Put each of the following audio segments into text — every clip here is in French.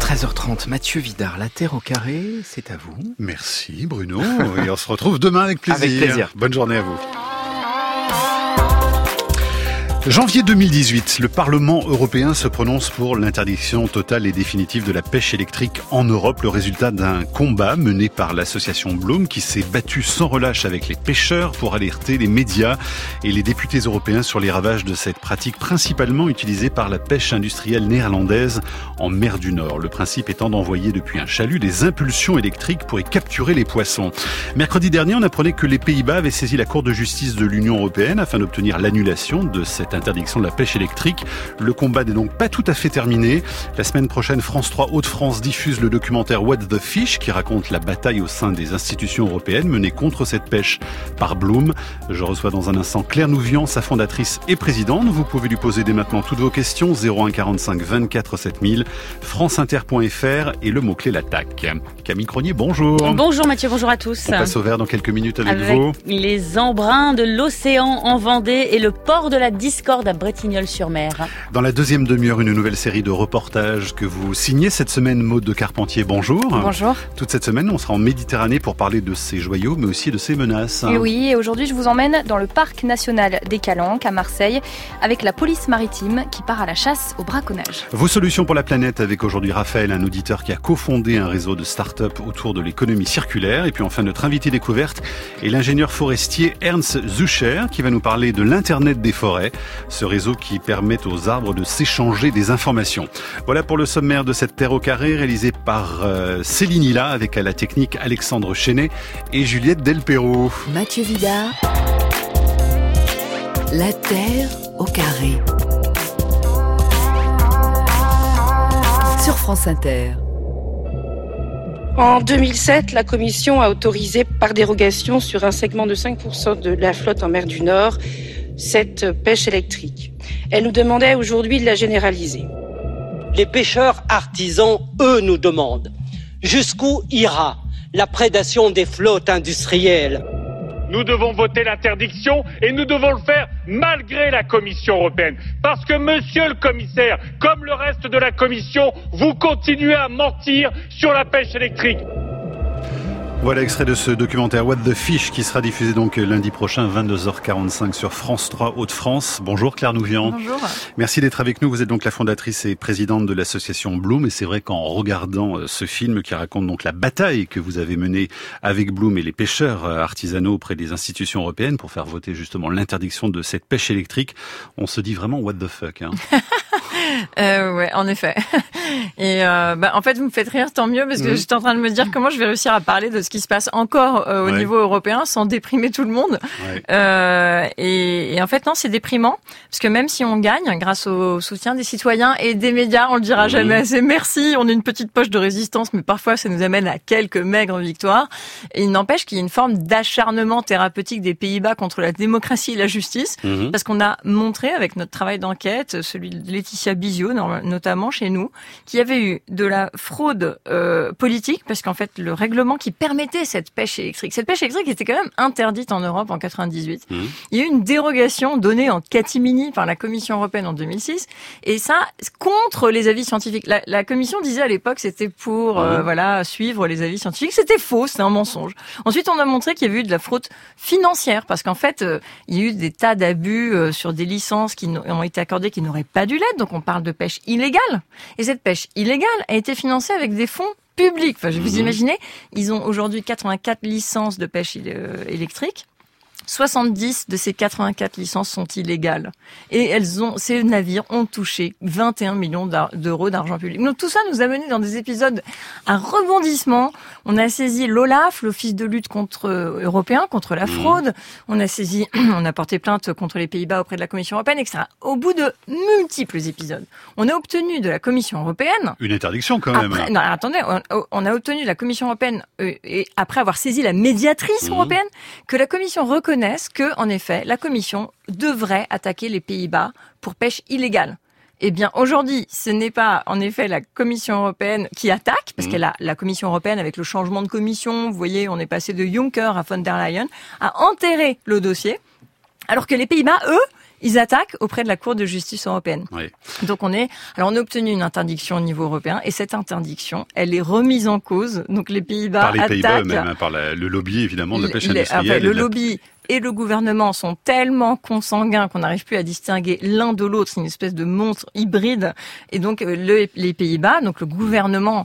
13h30, Mathieu Vidard, la Terre au carré, c'est à vous. Merci Bruno, et on se retrouve demain avec plaisir. Avec plaisir. Bonne journée à vous. Janvier 2018, le Parlement européen se prononce pour l'interdiction totale et définitive de la pêche électrique en Europe, le résultat d'un combat mené par l'association Bloom qui s'est battue sans relâche avec les pêcheurs pour alerter les médias et les députés européens sur les ravages de cette pratique principalement utilisée par la pêche industrielle néerlandaise en mer du Nord. Le principe étant d'envoyer depuis un chalut des impulsions électriques pour y capturer les poissons. Mercredi dernier, on apprenait que les Pays-Bas avaient saisi la Cour de justice de l'Union européenne afin d'obtenir l'annulation de cette interdiction de la pêche électrique. Le combat n'est donc pas tout à fait terminé. La semaine prochaine, France 3 Hauts-de-France diffuse le documentaire What the Fish qui raconte la bataille au sein des institutions européennes menée contre cette pêche par Bloom. Je reçois dans un instant Claire Nouvian, sa fondatrice et présidente. Vous pouvez lui poser dès maintenant toutes vos questions. 01 45 24 7000, franceinter.fr et le mot-clé l'attaque. Camille Cronier, bonjour. Bonjour Mathieu, bonjour à tous. On passe au vert dans quelques minutes avec vous. Les embruns de l'océan en Vendée et le port de la discorde à Bretignolles-sur-Mer. Dans la deuxième demi-heure, une nouvelle série de reportages que vous signez cette semaine. Maude de Carpentier, bonjour. Bonjour. Toute cette semaine, on sera en Méditerranée pour parler de ses joyaux, mais aussi de ses menaces. Et oui, et aujourd'hui, je vous emmène dans le parc national des Calanques à Marseille avec la police maritime qui part à la chasse au braconnage. Vos solutions pour la planète avec aujourd'hui Raphaël, un auditeur qui a cofondé un réseau de start-up autour de l'économie circulaire. Et puis enfin, notre invité découverte est l'ingénieur forestier Ernst Zucher qui va nous parler de l'Internet des forêts. Ce réseau qui permet aux arbres de s'échanger des informations. Voilà pour le sommaire de cette Terre au carré réalisé par Céline Hilla avec à la technique Alexandre Chenet et Juliette Delperot. Mathieu Vidard, la Terre au carré. Sur France Inter. En 2007, la Commission a autorisé par dérogation sur un segment de 5% de la flotte en mer du Nord cette pêche électrique. Elle nous demandait aujourd'hui de la généraliser. Les pêcheurs artisans, eux, nous demandent jusqu'où ira la prédation des flottes industrielles. Nous devons voter l'interdiction et nous devons le faire malgré la Commission européenne. Parce que, monsieur le commissaire, comme le reste de la Commission, vous continuez à mentir sur la pêche électrique. Voilà extrait de ce documentaire What the Fish qui sera diffusé donc lundi prochain 22h45 sur France 3 Hauts-de-France. Bonjour Claire Nouvian. Bonjour. Merci d'être avec nous. Vous êtes donc la fondatrice et présidente de l'association Bloom et c'est vrai qu'en regardant ce film qui raconte donc la bataille que vous avez menée avec Bloom et les pêcheurs artisanaux auprès des institutions européennes pour faire voter justement l'interdiction de cette pêche électrique, on se dit vraiment what the fuck hein. Ouais, en effet. Et en fait, vous me faites rire, tant mieux, parce que j'étais en train de me dire comment je vais réussir à parler de ce qui se passe encore au niveau européen sans déprimer tout le monde. Ouais. Et en fait, non, c'est déprimant, parce que même si on gagne grâce au soutien des citoyens et des médias, on le dira jamais assez. Merci, on est une petite poche de résistance, mais parfois ça nous amène à quelques maigres victoires. Et il n'empêche qu'il y a une forme d'acharnement thérapeutique des Pays-Bas contre la démocratie et la justice, parce qu'on a montré avec notre travail d'enquête, celui de Laetitia Bizio, notamment chez nous, qu'il y avait eu de la fraude politique, parce qu'en fait, le règlement qui permettait cette pêche électrique était quand même interdite en Europe en 98. Il y a eu une dérogation donnée en catimini par la Commission européenne en 2006, et ça, contre les avis scientifiques. La Commission disait à l'époque, c'était pour suivre les avis scientifiques. C'était faux, c'était un mensonge. Ensuite, on a montré qu'il y avait eu de la fraude financière, parce qu'en fait, il y a eu des tas d'abus sur des licences qui ont été accordées qui n'auraient pas dû l'être, donc on parle de pêche illégale. Et cette pêche illégale a été financée avec des fonds publics. Enfin, vous imaginez, ils ont aujourd'hui 84 licences de pêche électrique. 70 de ces 84 licences sont illégales. Et ces navires ont touché 21 millions d'euros d'argent public. Donc tout ça nous a mené dans des épisodes à rebondissement. On a saisi l'OLAF, l'Office de lutte européen contre la fraude. On a porté plainte contre les Pays-Bas auprès de la Commission européenne, etc. Au bout de multiples épisodes, on a obtenu de la Commission européenne... Une interdiction quand même. Non, attendez, on a obtenu de la Commission européenne, et après avoir saisi la médiatrice européenne, que la Commission reconnaisse que, en effet, la Commission devrait attaquer les Pays-Bas pour pêche illégale. Eh bien, aujourd'hui, ce n'est pas, en effet, la Commission européenne qui attaque, parce qu'elle a la Commission européenne, avec le changement de commission, vous voyez, on est passé de Juncker à von der Leyen, a enterré le dossier, alors que les Pays-Bas, eux, ils attaquent auprès de la Cour de justice européenne. Oui. Donc on a obtenu une interdiction au niveau européen et cette interdiction, elle est remise en cause. Donc les Pays-Bas par les Pays-Bas attaquent eux-mêmes, par le lobby évidemment de la pêche industrielle. Le lobby et le gouvernement sont tellement consanguins qu'on n'arrive plus à distinguer l'un de l'autre. C'est une espèce de monstre hybride. Et donc les Pays-Bas, donc le gouvernement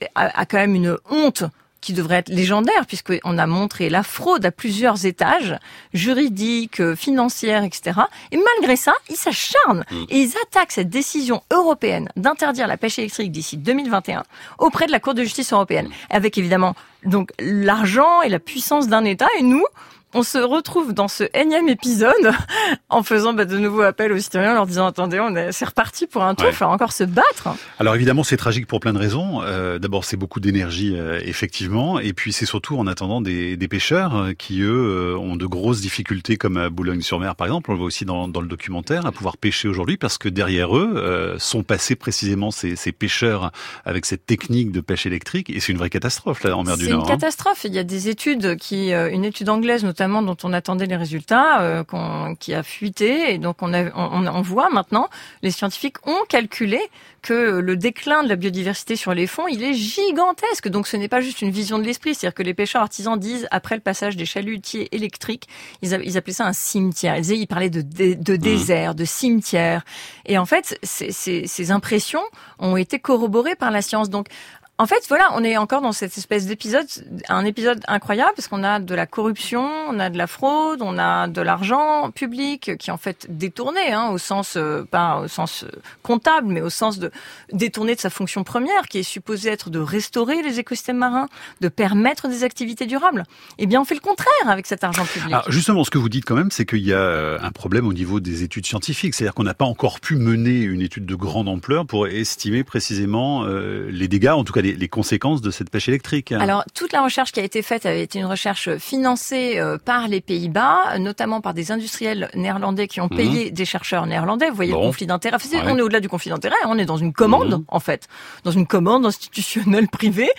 a quand même une honte qui devrait être légendaire, puisqu'on a montré la fraude à plusieurs étages, juridiques, financières, etc. Et malgré ça, ils s'acharnent et ils attaquent cette décision européenne d'interdire la pêche électrique d'ici 2021 auprès de la Cour de justice européenne, avec évidemment donc l'argent et la puissance d'un État. Et nous, on se retrouve dans ce énième épisode en faisant de nouveau appel aux citoyens, en leur disant attendez, c'est reparti pour un tour, il faut encore se battre. Alors évidemment, c'est tragique pour plein de raisons. D'abord, c'est beaucoup d'énergie, effectivement, et puis c'est surtout en attendant des pêcheurs qui, eux, ont de grosses difficultés, comme à Boulogne-sur-Mer, par exemple. On le voit aussi dans le documentaire, à pouvoir pêcher aujourd'hui, parce que derrière eux sont passés précisément ces pêcheurs avec cette technique de pêche électrique, et c'est une vraie catastrophe là en mer du Nord. C'est une catastrophe. Il y a des études une étude anglaise notamment dont on attendait les résultats, qui a fuité, et donc on voit maintenant, les scientifiques ont calculé que le déclin de la biodiversité sur les fonds, il est gigantesque. Donc ce n'est pas juste une vision de l'esprit, c'est-à-dire que les pêcheurs artisans disent, après le passage des chalutiers électriques, ils appelaient ça un cimetière. Ils parlaient de désert, de cimetière. Et en fait, ces impressions ont été corroborées par la science. Donc en fait, voilà, on est encore dans cette espèce d'épisode, un épisode incroyable, parce qu'on a de la corruption, on a de la fraude, on a de l'argent public qui est en fait détourné, au sens, pas au sens comptable, mais au sens de détourné de sa fonction première, qui est supposée être de restaurer les écosystèmes marins, de permettre des activités durables. Eh bien, on fait le contraire avec cet argent public. Alors, justement, ce que vous dites quand même, c'est qu'il y a un problème au niveau des études scientifiques. C'est-à-dire qu'on n'a pas encore pu mener une étude de grande ampleur pour estimer précisément les dégâts, en tout cas les conséquences de cette pêche électrique. Alors, toute la recherche qui a été faite avait été une recherche financée par les Pays-Bas, notamment par des industriels néerlandais qui ont payé des chercheurs néerlandais. Vous voyez le conflit d'intérêts. On est au-delà du conflit d'intérêts, on est dans une commande, en fait. Dans une commande institutionnelle privée.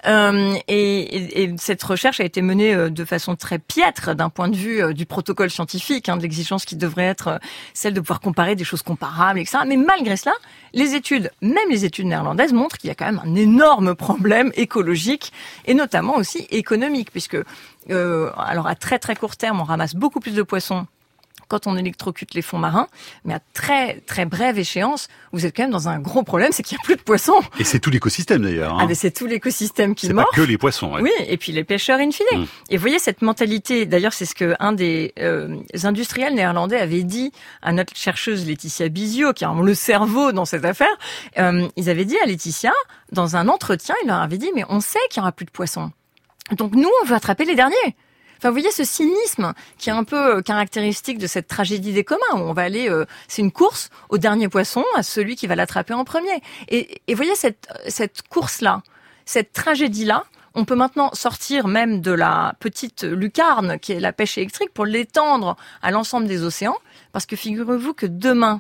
Et cette recherche a été menée de façon très piètre d'un point de vue du protocole scientifique, de l'exigence qui devrait être celle de pouvoir comparer des choses comparables, etc. Mais malgré cela, même les études néerlandaises montrent qu'il y a quand même un énorme problème écologique et notamment aussi économique, puisque alors à très très court terme, on ramasse beaucoup plus de poissons quand on électrocute les fonds marins, mais à très très brève échéance, vous êtes quand même dans un gros problème, c'est qu'il n'y a plus de poissons. Et c'est tout l'écosystème d'ailleurs. Ah mais c'est tout l'écosystème qui meurt. C'est pas que les poissons. Ouais. Oui, et puis les pêcheurs in fine. Et vous voyez cette mentalité, d'ailleurs c'est ce que un des industriels néerlandais avait dit à notre chercheuse Laetitia Bizio, qui a le cerveau dans cette affaire. Ils avaient dit à Laetitia, dans un entretien, il leur avait dit, mais on sait qu'il n'y aura plus de poissons. Donc nous, on veut attraper les derniers. Enfin, vous voyez ce cynisme qui est un peu caractéristique de cette tragédie des communs, où on va aller, c'est une course au dernier poisson, à celui qui va l'attraper en premier. Et vous voyez cette course-là, cette tragédie-là, on peut maintenant sortir même de la petite lucarne qui est la pêche électrique pour l'étendre à l'ensemble des océans, parce que figurez-vous que demain,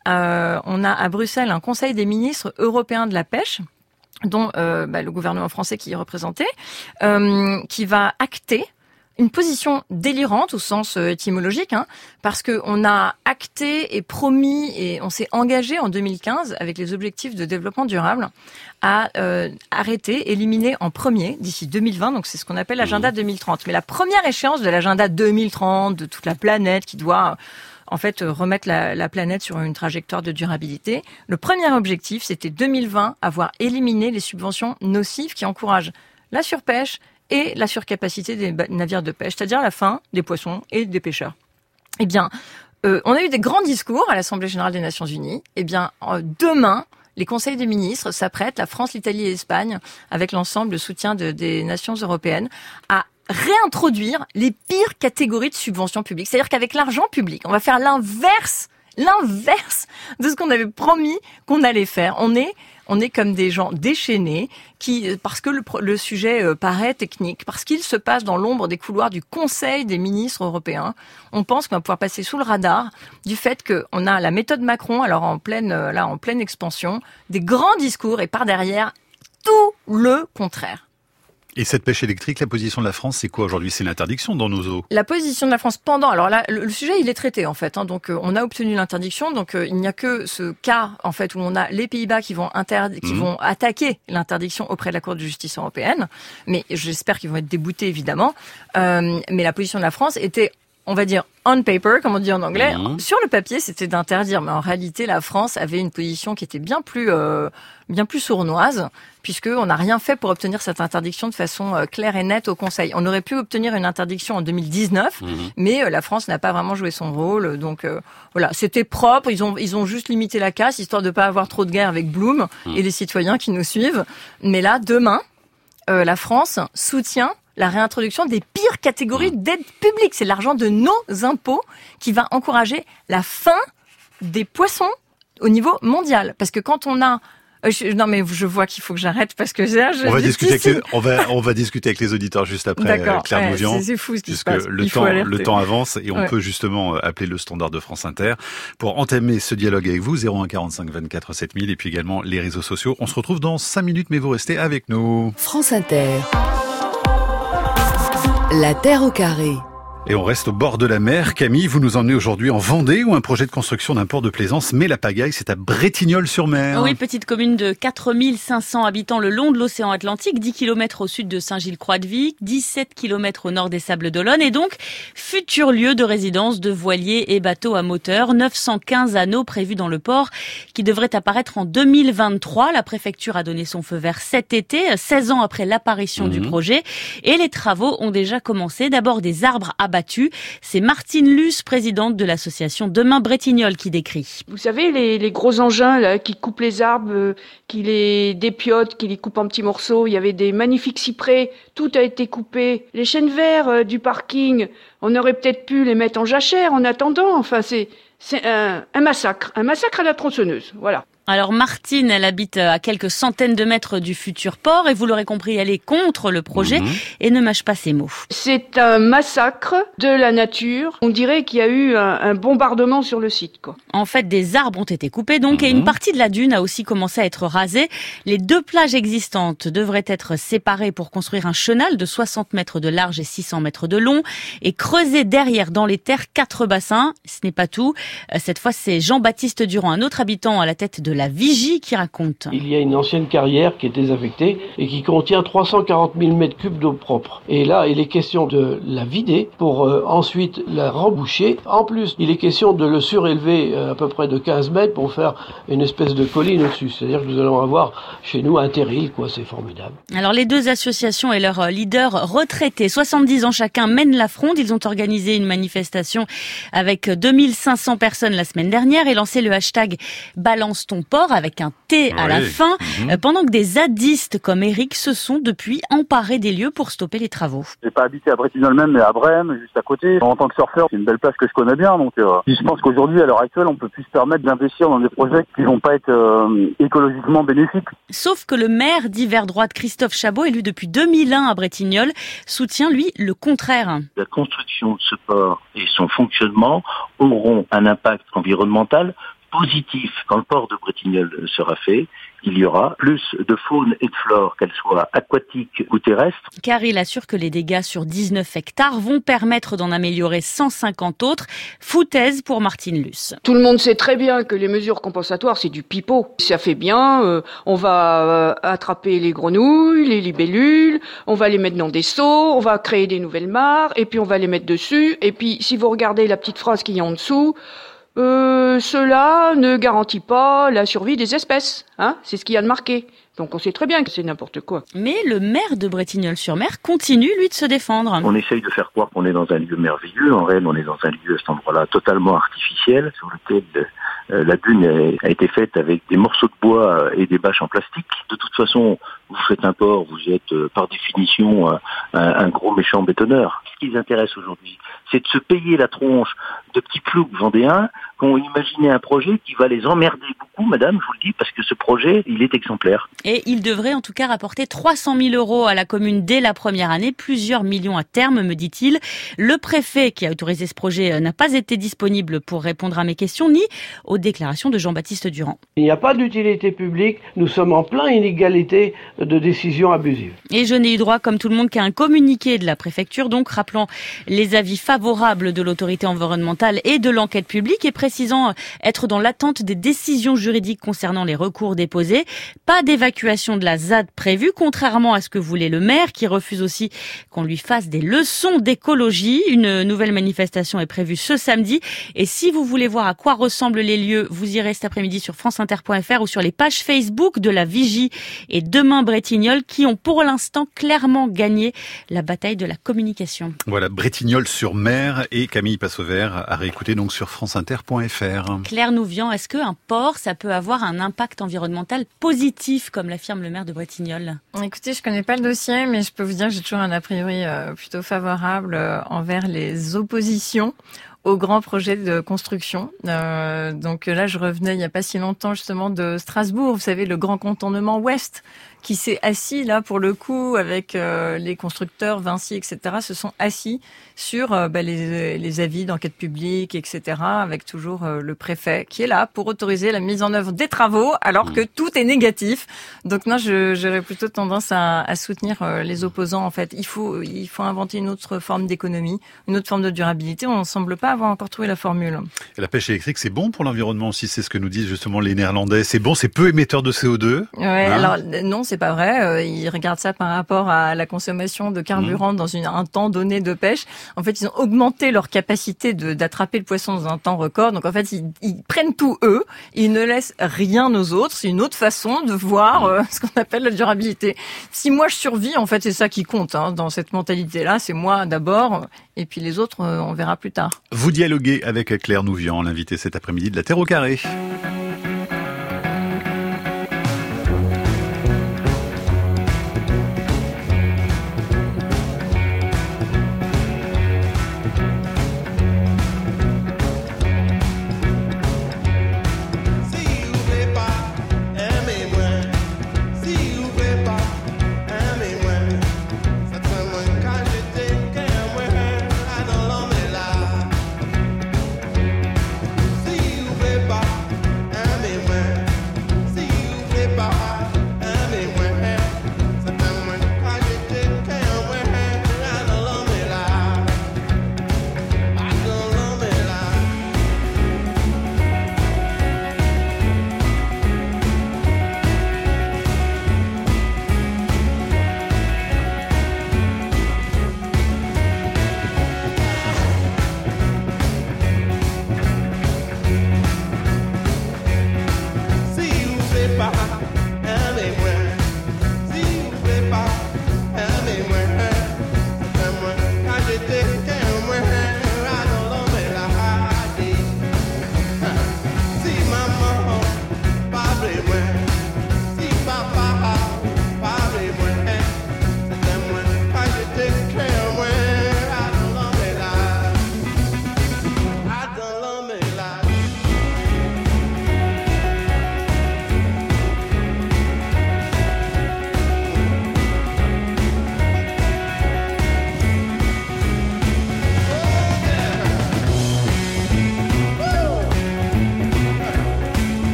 on a à Bruxelles un conseil des ministres européens de la pêche, dont le gouvernement français qui est représenté, qui va acter une position délirante au sens étymologique, parce que on a acté et promis et on s'est engagé en 2015 avec les objectifs de développement durable à arrêter, éliminer en premier d'ici 2020. Donc c'est ce qu'on appelle l'agenda 2030. Mais la première échéance de l'agenda 2030 de toute la planète qui doit en fait remettre la planète sur une trajectoire de durabilité. Le premier objectif, c'était 2020, avoir éliminé les subventions nocives qui encouragent la surpêche et la surcapacité des navires de pêche, c'est-à-dire la faim des poissons et des pêcheurs. Eh bien, on a eu des grands discours à l'Assemblée générale des Nations Unies. Eh bien, demain, les conseils des ministres s'apprêtent, la France, l'Italie et l'Espagne, avec l'ensemble de soutien des nations européennes, à réintroduire les pires catégories de subventions publiques. C'est-à-dire qu'avec l'argent public, on va faire l'inverse de ce qu'on avait promis qu'on allait faire. On est comme des gens déchaînés qui, parce que le sujet paraît technique, parce qu'il se passe dans l'ombre des couloirs du Conseil des ministres européens, on pense qu'on va pouvoir passer sous le radar du fait qu'on a la méthode Macron, alors en pleine expansion, des grands discours et par derrière, tout le contraire. Et cette pêche électrique, la position de la France, c'est quoi aujourd'hui? C'est l'interdiction dans nos eaux. La position de la France pendant... Alors là, le sujet, il est traité en fait. Donc on a obtenu l'interdiction. Donc il n'y a que ce cas en fait où on a les Pays-Bas qui vont vont attaquer l'interdiction auprès de la Cour de justice européenne. Mais j'espère qu'ils vont être déboutés évidemment. Mais la position de la France était, on va dire, on paper, comme on dit en anglais. Sur le papier, c'était d'interdire. Mais en réalité, la France avait une position qui était bien plus sournoise, puisqu'on n'a rien fait pour obtenir cette interdiction de façon claire et nette au Conseil. On aurait pu obtenir une interdiction en 2019, mais la France n'a pas vraiment joué son rôle. Donc voilà, c'était propre. Ils ont juste limité la casse, histoire de pas avoir trop de guerre avec Bloom et les citoyens qui nous suivent. Mais là, demain, la France soutient la réintroduction des pires catégories d'aide publique. C'est l'argent de nos impôts qui va encourager la fin des poissons au niveau mondial. Parce que quand on a... non mais je vois qu'il faut que j'arrête parce que on va discuter avec les auditeurs juste après. Claire Mouvian, c'est fou ce qui se passe. Puisque le temps avance et on peut justement appeler le standard de France Inter pour entamer ce dialogue avec vous. 01 45 24 7000 et puis également les réseaux sociaux. On se retrouve dans 5 minutes, mais vous restez avec nous. France Inter. La Terre au carré. Et on reste au bord de la mer. Camille, vous nous emmenez aujourd'hui en Vendée où un projet de construction d'un port de plaisance met la pagaille. C'est à Bretignolles-sur-Mer. Oui, petite commune de 4500 habitants le long de l'océan Atlantique, 10 km au sud de Saint-Gilles-Croix-de-Vic, 17 km au nord des Sables-d'Olonne et donc futur lieu de résidence de voiliers et bateaux à moteur. 915 anneaux prévus dans le port qui devrait apparaître en 2023. La préfecture a donné son feu vert cet été, 16 ans après l'apparition du projet. Et les travaux ont déjà commencé. D'abord des arbres abattus. C'est Martine Luce, présidente de l'association Demain Bretignolles, qui décrit. Vous savez, les gros engins là, qui coupent les arbres, qui les dépiotent, qui les coupent en petits morceaux. Il y avait des magnifiques cyprès, tout a été coupé. Les chênes verts du parking, on aurait peut-être pu les mettre en jachère en attendant. Enfin, c'est un massacre à la tronçonneuse, voilà. Alors Martine, elle habite à quelques centaines de mètres du futur port et vous l'aurez compris, elle est contre le projet et ne mâche pas ses mots. C'est un massacre de la nature. On dirait qu'il y a eu un bombardement sur le site, quoi. En fait, des arbres ont été coupés donc et une partie de la dune a aussi commencé à être rasée. Les 2 plages existantes devraient être séparées pour construire un chenal de 60 mètres de large et 600 mètres de long et creuser derrière dans les terres 4 bassins. Ce n'est pas tout. Cette fois, c'est Jean-Baptiste Durand, un autre habitant à la tête de la Vigie, qui raconte. Il y a une ancienne carrière qui est désaffectée et qui contient 340 000 mètres cubes d'eau propre. Et là, il est question de la vider pour ensuite la remboucher. En plus, il est question de le surélever à peu près de 15 mètres pour faire une espèce de colline au-dessus. C'est-à-dire que nous allons avoir chez nous un terril, quoi. C'est formidable. Alors, les 2 associations et leurs leaders retraités, 70 ans chacun, mènent la fronde. Ils ont organisé une manifestation avec 2500 personnes la semaine dernière et lancé le hashtag Balance ton port avec un T à la fin, pendant que des zadistes comme Eric se sont depuis emparés des lieux pour stopper les travaux. J'ai pas habité à Bretignolles même, mais à Brême, juste à côté. En tant que surfeur, c'est une belle plage que je connais bien, donc je pense qu'aujourd'hui, à l'heure actuelle, on peut plus se permettre d'investir dans des projets qui vont pas être écologiquement bénéfiques. Sauf que le maire d'hiver droite, Christophe Chabot, élu depuis 2001 à Bretignolles, soutient lui le contraire. La construction de ce port et son fonctionnement auront un impact environnemental positif. Quand le port de Bretignolles sera fait, il y aura plus de faune et de flore, qu'elle soit aquatique ou terrestre. Car il assure que les dégâts sur 19 hectares vont permettre d'en améliorer 150 autres. Foutaise pour Martine Luce. Tout le monde sait très bien que les mesures compensatoires, c'est du pipeau. Ça fait bien, on va attraper les grenouilles, les libellules, on va les mettre dans des seaux, on va créer des nouvelles mares, et puis on va les mettre dessus. Et puis, si vous regardez la petite phrase qu'il y a en dessous, cela ne garantit pas la survie des espèces, hein, c'est ce qu'il y a de marqué. Donc on sait très bien que c'est n'importe quoi. Mais le maire de Bretignolles-sur-Mer continue, lui, de se défendre. On essaye de faire croire qu'on est dans un lieu merveilleux. En réel, on est dans un lieu, à cet endroit-là, totalement artificiel, sur lequel la dune a été faite avec des morceaux de bois et des bâches en plastique. De toute façon, vous faites un port, vous êtes par définition un gros méchant bétonneur. Ce qui les intéresse aujourd'hui, c'est de se payer la tronche de petits ploucs vendéens qui ont imaginé un projet qui va les emmerder beaucoup, madame, je vous le dis, parce que ce projet, il est exemplaire. Et il devrait en tout cas rapporter 300 000 € à la commune dès la première année, plusieurs millions à terme, me dit-il. Le préfet qui a autorisé ce projet n'a pas été disponible pour répondre à mes questions, ni aux déclarations de Jean-Baptiste Durand. Il n'y a pas d'utilité publique, nous sommes en plein inégalité de décisions abusives. Et je n'ai eu droit, comme tout le monde, qu'à un communiqué de la préfecture, donc rappelant les avis favorables de l'autorité environnementale et de l'enquête publique et précisant être dans l'attente des décisions juridiques concernant les recours déposés. Pas d'évacuation de la ZAD prévue, contrairement à ce que voulait le maire, qui refuse aussi qu'on lui fasse des leçons d'écologie. Une nouvelle manifestation est prévue ce samedi. Et si vous voulez voir à quoi ressemblent les lieux, vous irez cet après-midi sur franceinter.fr ou sur les pages Facebook de la Vigie et Demain Bretignolles qui ont pour l'instant clairement gagné la bataille de la communication. Voilà, Bretignolles-sur-Mer et Camille Passovert à réécouter donc sur franceinter.fr. Claire Nouvian, est-ce qu'un port, ça peut avoir un impact environnemental positif, comme l'affirme le maire de Bretignolles? Écoutez, je connais pas le dossier, mais je peux vous dire que j'ai toujours un a priori plutôt favorable envers les oppositions au grand projet de construction. Donc là, je revenais il n'y a pas si longtemps justement de Strasbourg, vous savez, le grand contournement ouest, qui s'est assis là pour le coup avec les constructeurs, Vinci, etc., se sont assis sur les avis d'enquête publique, etc., avec toujours le préfet qui est là pour autoriser la mise en œuvre des travaux alors que tout est négatif. Donc non, j'aurais plutôt tendance à soutenir les opposants. En fait, il faut inventer une autre forme d'économie, une autre forme de durabilité. On ne semble pas avoir encore trouvé la formule. Et la pêche électrique, c'est bon pour l'environnement aussi, c'est ce que nous disent justement les Néerlandais. C'est bon, c'est peu émetteur de CO2. Ouais, alors non, c'est pas vrai. Ils regardent ça par rapport à la consommation de carburant dans un temps donné de pêche. En fait, ils ont augmenté leur capacité d'attraper le poisson dans un temps record. Donc en fait, ils prennent tout eux. Ils ne laissent rien aux autres. C'est une autre façon de voir ce qu'on appelle la durabilité. Si moi je survis, en fait, c'est ça qui compte dans cette mentalité-là. C'est moi d'abord, et puis les autres, on verra plus tard. Vous dialoguez avec Claire Nouvian, l'invitée cet après-midi de la Terre au carré.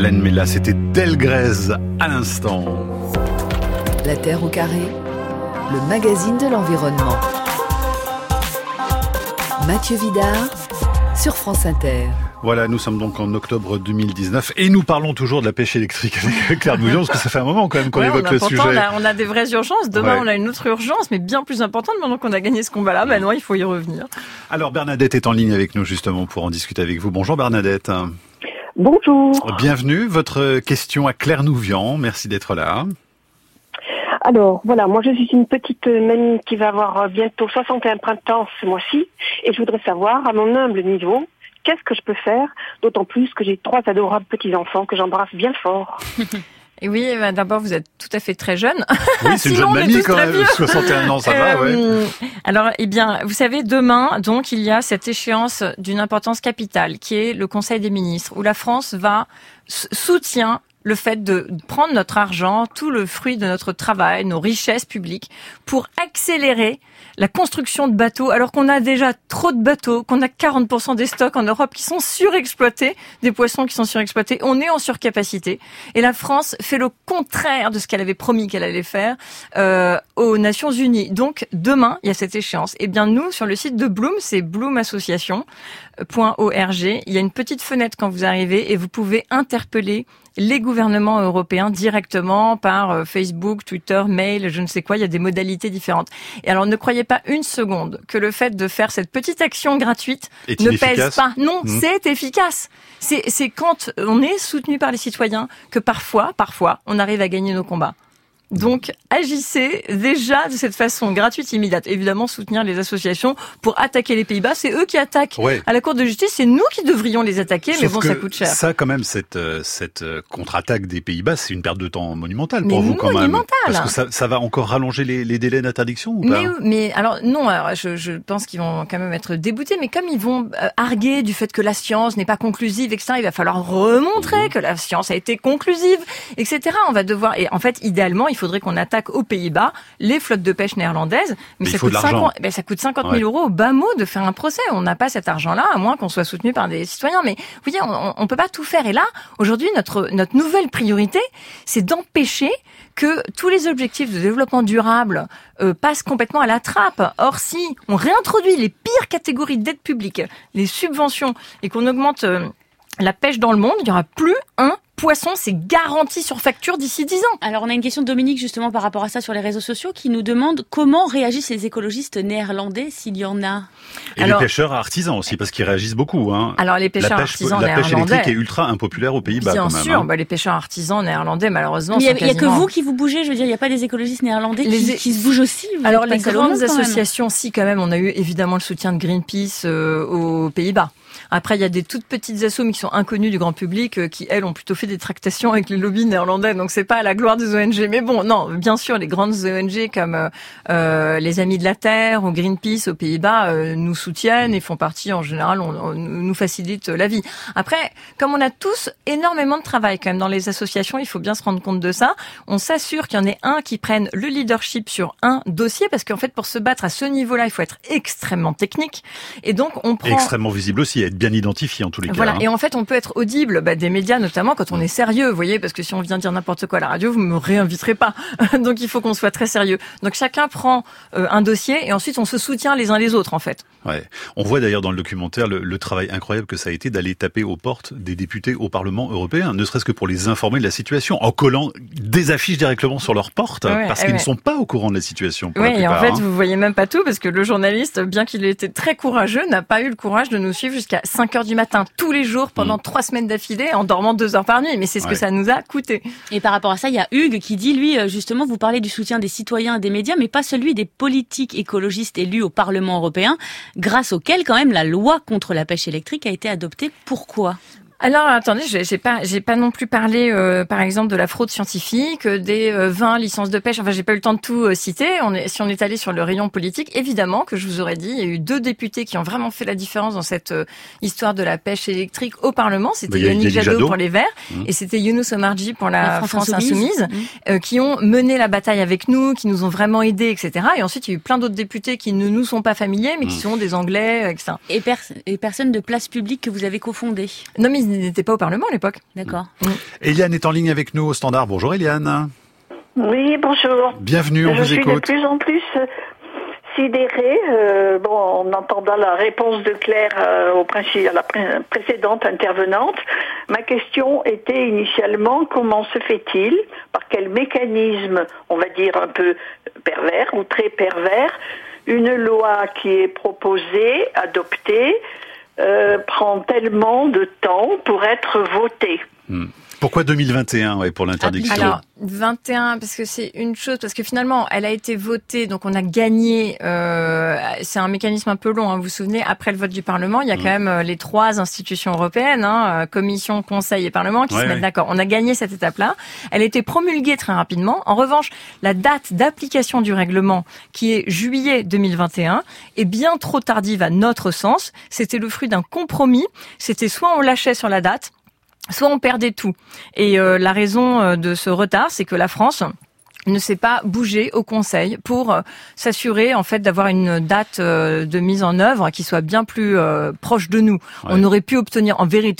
Hélène Mella, c'était Delgrès à l'instant. La Terre au carré, le magazine de l'environnement. Mathieu Vidard sur France Inter. Voilà, nous sommes donc en octobre 2019 et nous parlons toujours de la pêche électrique avec Claire Bouillon, parce que ça fait un moment quand même qu'on évoque le sujet. On a des vraies urgences. Demain, on a une autre urgence, mais bien plus importante. Maintenant qu'on a gagné ce combat-là, maintenant, il faut y revenir. Alors, Bernadette est en ligne avec nous justement pour en discuter avec vous. Bonjour Bernadette. Bonjour. Bienvenue. Votre question à Claire Nouvian. Merci d'être là. Alors, voilà, moi je suis une petite mamie qui va avoir bientôt 61 printemps ce mois-ci, et je voudrais savoir, à mon humble niveau, qu'est-ce que je peux faire, d'autant plus que j'ai 3 adorables petits-enfants que j'embrasse bien fort. Et oui, d'abord, vous êtes tout à fait très jeune. Oui, c'est une jeune mamie quand même, 61 ans, ça va, ouais. Alors, eh bien, vous savez, demain, donc, il y a cette échéance d'une importance capitale, qui est le Conseil des ministres, où la France soutient le fait de prendre notre argent, tout le fruit de notre travail, nos richesses publiques, pour accélérer la construction de bateaux, alors qu'on a déjà trop de bateaux, qu'on a 40% des stocks en Europe qui sont surexploités, des poissons qui sont surexploités, on est en surcapacité. Et la France fait le contraire de ce qu'elle avait promis qu'elle allait faire aux Nations Unies. Donc demain, il y a cette échéance. Et bien nous, sur le site de Bloom, c'est bloomassociation.org, il y a une petite fenêtre quand vous arrivez et vous pouvez interpeller les gouvernements européens directement par Facebook, Twitter, mail, je ne sais quoi, il y a des modalités différentes. Et alors ne croyez pas une seconde que le fait de faire cette petite action gratuite ne pèse pas. Non, c'est efficace. C'est quand on est soutenu par les citoyens que parfois, on arrive à gagner nos combats. Donc, agissez déjà de cette façon gratuite, immédiate. Évidemment, soutenir les associations pour attaquer les Pays-Bas. C'est eux qui attaquent à la Cour de justice. C'est nous qui devrions les attaquer, mais bon, ça coûte cher. Ça, quand même, cette contre-attaque des Pays-Bas, c'est une perte de temps monumentale pour vous, quand même. Parce que ça va encore rallonger les délais d'interdiction ou pas? Mais alors, non, alors, je pense qu'ils vont quand même être déboutés, mais comme ils vont arguer du fait que la science n'est pas conclusive, etc., il va falloir remontrer que la science a été conclusive, etc. On va devoir, et en fait, idéalement, il faudrait qu'on attaque aux Pays-Bas les flottes de pêche néerlandaises, mais ça coûte 50 000 euros au bas mot de faire un procès. On n'a pas cet argent-là, à moins qu'on soit soutenu par des citoyens. Mais vous voyez, on peut pas tout faire. Et là, aujourd'hui, notre nouvelle priorité, c'est d'empêcher que tous les objectifs de développement durable passent complètement à la trappe. Or, si on réintroduit les pires catégories d'aide publique, les subventions, et qu'on augmente la pêche dans le monde, il n'y aura plus un poisson, c'est garanti sur facture d'ici 10 ans. Alors on a une question de Dominique justement par rapport à ça sur les réseaux sociaux qui nous demande comment réagissent les écologistes néerlandais s'il y en a. Et les pêcheurs artisans aussi, parce qu'ils réagissent beaucoup. Alors les pêcheurs artisans néerlandais... La pêche électrique est ultra impopulaire aux Pays-Bas quand même. Bien sûr, les pêcheurs artisans néerlandais malheureusement... Il n'y a que vous qui vous bougez, je veux dire, il n'y a pas des écologistes néerlandais qui se bougent aussi. Alors les grandes associations, si quand même, on a eu évidemment le soutien de Greenpeace aux Pays-Bas. Après, il y a des toutes petites assos mais qui sont inconnues du grand public, qui elles ont plutôt fait des tractations avec les lobbies néerlandais, donc c'est pas à la gloire des ONG. Mais bon, non, bien sûr, les grandes ONG comme les Amis de la Terre ou Greenpeace aux Pays-Bas nous soutiennent et font partie, en général, nous facilitent la vie. Après, comme on a tous énormément de travail quand même dans les associations, il faut bien se rendre compte de ça. On s'assure qu'il y en ait un qui prenne le leadership sur un dossier, parce qu'en fait, pour se battre à ce niveau-là, il faut être extrêmement technique. Et donc, on prend... Et extrêmement visible aussi, être bien identifié en tous les cas. Voilà, et en fait, on peut être audible des médias, notamment quand on est sérieux, vous voyez, parce que si on vient dire n'importe quoi à la radio, vous me réinviterez pas. Donc il faut qu'on soit très sérieux. Donc chacun prend un dossier et ensuite on se soutient les uns les autres en fait. Ouais. On voit d'ailleurs dans le documentaire le travail incroyable que ça a été d'aller taper aux portes des députés au Parlement européen, ne serait-ce que pour les informer de la situation, en collant des affiches directement sur leurs portes, parce qu'ils ne sont pas au courant de la situation. Oui, et en fait, vous voyez même pas tout, parce que le journaliste, bien qu'il ait été très courageux, n'a pas eu le courage de nous suivre jusqu'à 5h du matin, tous les jours, pendant 3 semaines d'affilée, en dormant 2 heures par nuit. Mais c'est ce que ça nous a coûté. Et par rapport à ça, il y a Hugues qui dit, lui, justement, vous parlez du soutien des citoyens et des médias, mais pas celui des politiques écologistes élus au Parlement européen, grâce auxquels, quand même, la loi contre la pêche électrique a été adoptée. Pourquoi ? Alors attendez, j'ai pas non plus parlé par exemple de la fraude scientifique, des 20 licences de pêche. Enfin, j'ai pas eu le temps de tout citer. Si on est allé sur le rayon politique, évidemment que je vous aurais dit, il y a eu 2 députés qui ont vraiment fait la différence dans cette histoire de la pêche électrique au Parlement. C'était Yannick Jadot pour les Verts et c'était Younous Omarjee pour la France Insoumise, qui ont mené la bataille avec nous, qui nous ont vraiment aidés, etc. Et ensuite, il y a eu plein d'autres députés qui ne nous sont pas familiers, mais qui sont des Anglais, etc. Et personne de Place Publique que vous avez cofondé. Non, mais ils n'étaient pas au Parlement à l'époque. D'accord. Eliane est en ligne avec nous au standard. Bonjour Eliane. Oui, bonjour. Bienvenue, on vous écoute. Je suis de plus en plus sidérée, en entendant la réponse de Claire à la précédente intervenante. Ma question était initialement comment se fait-il, par quel mécanisme, on va dire un peu pervers ou très pervers, une loi qui est proposée, adoptée, prend tellement de temps pour être votée. Pourquoi 2021 pour l'interdiction? Alors 21 parce que c'est une chose, parce que finalement elle a été votée, donc on a gagné. C'est un mécanisme un peu long, vous vous souvenez, après le vote du Parlement, il y a quand même les 3 institutions européennes, Commission, Conseil et Parlement, qui se mettent d'accord. On a gagné cette étape-là. Elle a été promulguée très rapidement. En revanche, la date d'application du règlement, qui est juillet 2021, est bien trop tardive à notre sens. C'était le fruit d'un compromis. C'était soit on lâchait sur la date, soit on perdait tout. Et la raison de ce retard, c'est que la France ne s'est pas bougé au Conseil pour s'assurer en fait d'avoir une date de mise en œuvre qui soit bien plus proche de nous. Ouais. On aurait pu obtenir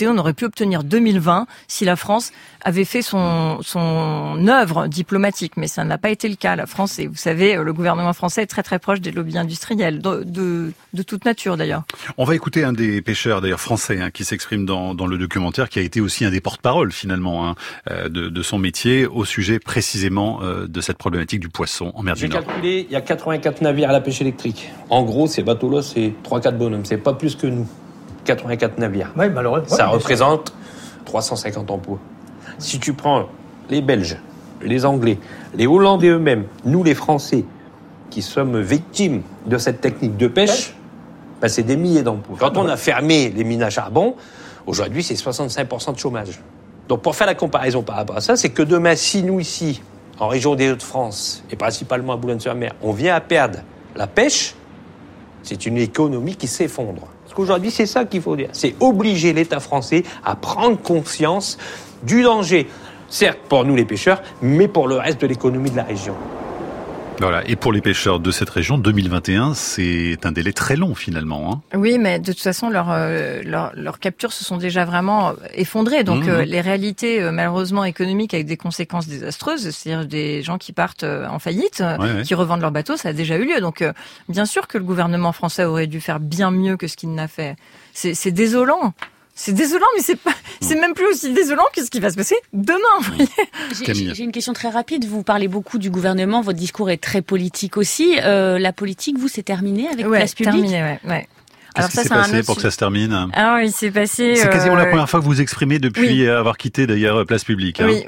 2020 si la France avait fait son œuvre diplomatique, mais ça n'a pas été le cas. La France, et vous savez, le gouvernement français est très très proche des lobbies industriels, de toute nature d'ailleurs. On va écouter un des pêcheurs d'ailleurs français qui s'exprime dans le documentaire, qui a été aussi un des porte-parole finalement de son métier au sujet précisément de cette problématique du poisson en mer du Nord. J'ai calculé, il y a 84 navires à la pêche électrique. En gros, ces bateaux-là, c'est 3-4 bonhommes, c'est pas plus que nous. 84 navires. Oui, malheureusement. Ça représente 350 emplois. Si tu prends les Belges, les Anglais, les Hollandais eux-mêmes, nous les Français, qui sommes victimes de cette technique de pêche, c'est des milliers d'emplois. Quand on a fermé les mines à charbon, aujourd'hui c'est 65% de chômage. Donc pour faire la comparaison par rapport à ça, c'est que demain, si nous ici, en région des Hauts-de-France, et principalement à Boulogne-sur-Mer, on vient à perdre la pêche, c'est une économie qui s'effondre. Parce qu'aujourd'hui, c'est ça qu'il faut dire. C'est obliger l'État français à prendre conscience du danger, certes pour nous les pêcheurs, mais pour le reste de l'économie de la région. Voilà. Et pour les pêcheurs de cette région, 2021, c'est un délai très long finalement. Oui, mais de toute façon, leurs captures se sont déjà vraiment effondrées. Donc les réalités malheureusement économiques avec des conséquences désastreuses, c'est-à-dire des gens qui partent en faillite, qui revendent leurs bateaux, ça a déjà eu lieu. Donc bien sûr que le gouvernement français aurait dû faire bien mieux que ce qu'il n'a fait. C'est désolant. C'est désolant, mais c'est même plus aussi désolant que ce qui va se passer demain. J'ai une question très rapide. Vous parlez beaucoup du gouvernement, votre discours est très politique aussi. La politique, vous, c'est terminé avec Place Publique? Terminé, ouais. Qu'est-ce qui s'est passé pour que ça se termine? Alors, il s'est passé... C'est quasiment la première fois que vous vous exprimez depuis avoir quitté d'ailleurs Place Publique. Oui.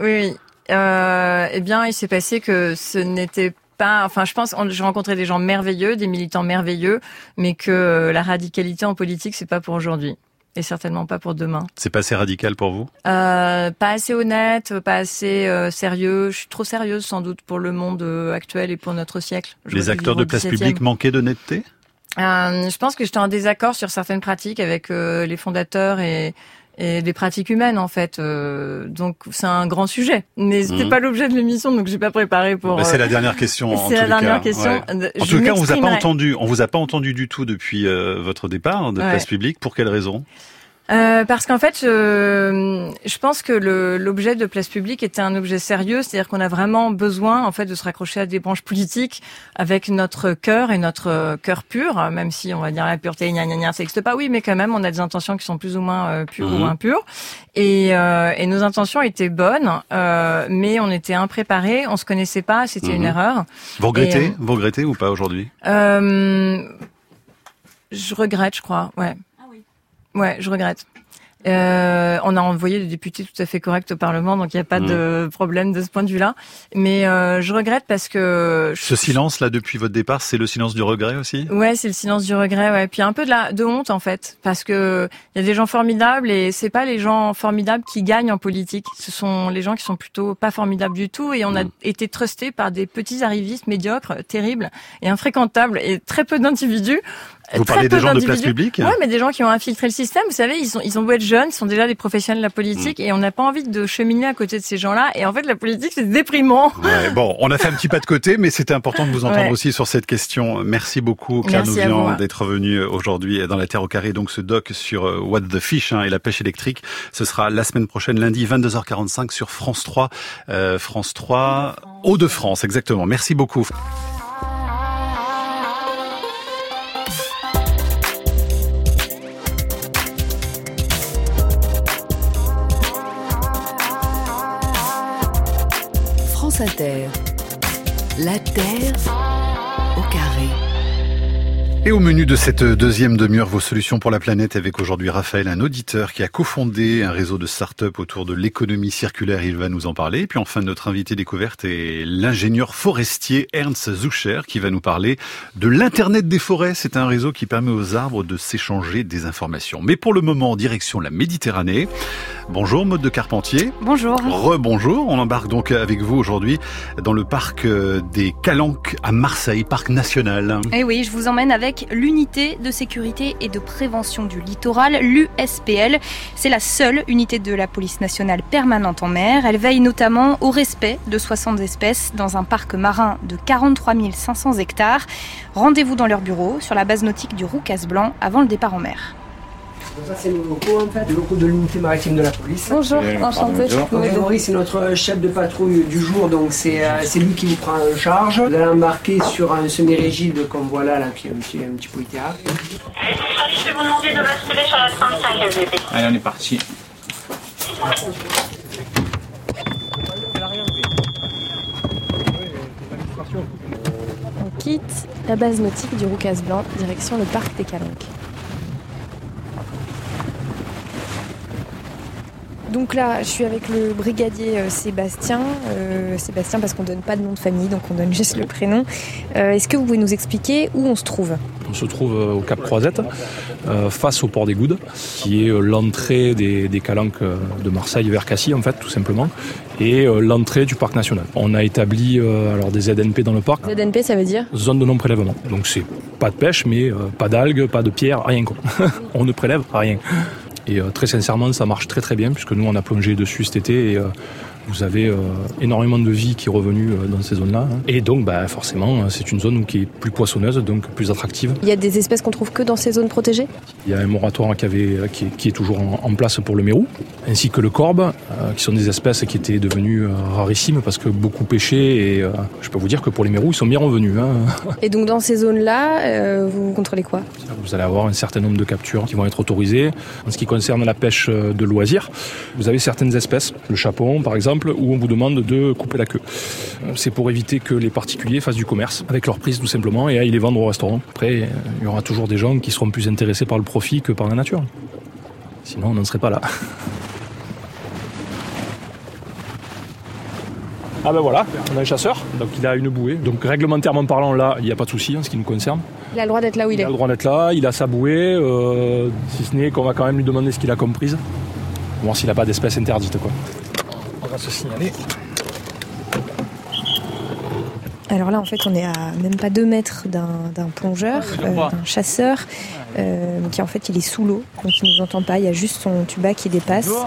Eh bien, il s'est passé que ce n'était pas... Enfin, je pense, j'ai rencontré des gens merveilleux, des militants merveilleux, mais que la radicalité en politique, c'est pas pour aujourd'hui. Et certainement pas pour demain. C'est pas assez radical pour vous? Pas assez honnête, pas assez sérieux. Je suis trop sérieuse sans doute pour le monde actuel et pour notre siècle. Les acteurs de Place Publique manquaient d'honnêteté? Je pense que j'étais en désaccord sur certaines pratiques avec les fondateurs et des pratiques humaines en fait. Donc c'est un grand sujet. Mais c'était pas l'objet de l'émission, donc j'ai pas préparé pour. C'est la dernière question. C'est la dernière question. Ouais. En tout cas, on vous a pas entendu du tout depuis votre départ de Place Publique. Pour quelle raison? Parce qu'en fait, je pense que l'objet de Place Publique était un objet sérieux, c'est-à-dire qu'on a vraiment besoin en fait de se raccrocher à des branches politiques avec notre cœur et notre cœur pur, même si on va dire la pureté, ça n'existe pas, oui, mais quand même on a des intentions qui sont plus ou moins pures ou impures, et nos intentions étaient bonnes, mais on était impréparés, on se connaissait pas, c'était une erreur. Vous regrettez ou pas aujourd'hui? Je regrette, je crois, ouais. Ouais, je regrette. On a envoyé des députés tout à fait corrects au Parlement, donc il n'y a pas de problème de ce point de vue-là. Mais je regrette parce que... Ce silence-là, depuis votre départ, c'est le silence du regret aussi? Ouais, c'est le silence du regret, ouais. Puis un peu de honte, en fait. Parce que il y a des gens formidables et c'est pas les gens formidables qui gagnent en politique. Ce sont les gens qui sont plutôt pas formidables du tout et on a été trustés par des petits arrivistes médiocres, terribles et infréquentables et très peu d'individus Vous parlez des gens de place publique? Ouais, mais des gens qui ont infiltré le système. Vous savez, ils ont beau être jeunes, ils sont déjà des professionnels de la politique et on n'a pas envie de cheminer à côté de ces gens-là. Et en fait, la politique, c'est déprimant. Ouais, bon, on a fait un petit pas de côté, mais c'était important de vous entendre aussi sur cette question. Merci beaucoup, Claire Nouvian, d'être venue aujourd'hui dans La Terre au carré. Donc, ce doc sur What the Fish et la pêche électrique, ce sera la semaine prochaine, lundi, 22h45 sur France 3. France 3, Hauts-de-France, exactement. Merci beaucoup. France Inter. La Terre au carré. Et au menu de cette deuxième demi-heure, vos solutions pour la planète avec aujourd'hui Raphaël, un auditeur qui a cofondé un réseau de start-up autour de l'économie circulaire. Il va nous en parler. Et puis enfin, notre invité découverte est l'ingénieur forestier Ernst Zucher qui va nous parler de l'Internet des forêts. C'est un réseau qui permet aux arbres de s'échanger des informations. Mais pour le moment, direction la Méditerranée. Bonjour Maude de Carpentier. Bonjour. Rebonjour. On embarque donc avec vous aujourd'hui dans le parc des Calanques à Marseille, parc national. Et oui, je vous emmène avec l'unité de sécurité et de prévention du littoral, l'USPL. C'est la seule unité de la police nationale permanente en mer. Elle veille notamment au respect de 60 espèces dans un parc marin de 43 500 hectares. Rendez-vous dans leur bureau sur la base nautique du Roucas-Blanc avant le départ en mer. Ça, c'est nos locaux, en fait, les locaux de l'unité maritime de la police. Bonjour, enchanté. Grégory, c'est notre chef de patrouille du jour, donc c'est lui qui vous prend en charge. Vous allez embarquer sur un semi-rigide comme voilà, là, qui est un petit peu littéraire. Je vais vous demander de basculer sur la 35 LVP. Allez, on est parti. On quitte la base nautique du Roucas-Blanc, direction le parc des Calanques. Donc là, je suis avec le brigadier Sébastien. Sébastien parce qu'on donne pas de nom de famille, donc on donne juste le prénom. Est-ce que vous pouvez nous expliquer où on se trouve ? On se trouve au Cap Croisette, face au port des Goudes, qui est l'entrée des Calanques de Marseille vers Cassis, en fait, tout simplement, et l'entrée du parc national. On a établi alors des ZNP dans le parc. ZNP, ça veut dire ? Zone de non-prélèvement. Donc c'est pas de pêche, mais pas d'algues, pas de pierres, rien quoi. On ne prélève rien. Et très sincèrement, ça marche très très bien, puisque nous on a plongé dessus cet été et vous avez énormément de vie qui est revenue dans ces zones-là. Et donc forcément, c'est une zone qui est plus poissonneuse, donc plus attractive. Il y a des espèces qu'on trouve que dans ces zones protégées ? Il y a un moratoire qui est toujours en place pour le mérou, ainsi que le corbe, qui sont des espèces qui étaient devenues rarissimes parce que beaucoup pêchaient. Et je peux vous dire que pour les mérous, ils sont bien revenus. Et donc dans ces zones-là, vous contrôlez quoi ? Vous allez avoir un certain nombre de captures qui vont être autorisées. En ce qui concerne la pêche de loisirs, vous avez certaines espèces, le chapon par exemple, où on vous demande de couper la queue. C'est pour éviter que les particuliers fassent du commerce avec leur prise tout simplement et aillent les vendre au restaurant. Après, il y aura toujours des gens qui seront plus intéressés par le profit que par la nature. Sinon, on n'en serait pas là. Ah ben voilà, on a un chasseur, donc il a une bouée. Donc réglementairement parlant, là, il n'y a pas de souci en ce qui nous concerne. Il a le droit d'être là où il est. Il a le droit d'être là, il a sa bouée, si ce n'est qu'on va quand même lui demander ce qu'il a comme prise. Voir s'il n'a pas d'espèce interdite, quoi. On va se signaler. Alors là, en fait, on est à même pas 2 mètres d'un plongeur, d'un chasseur, qui en fait, il est sous l'eau, donc il ne nous entend pas. Il y a juste son tuba qui dépasse. Bonjour.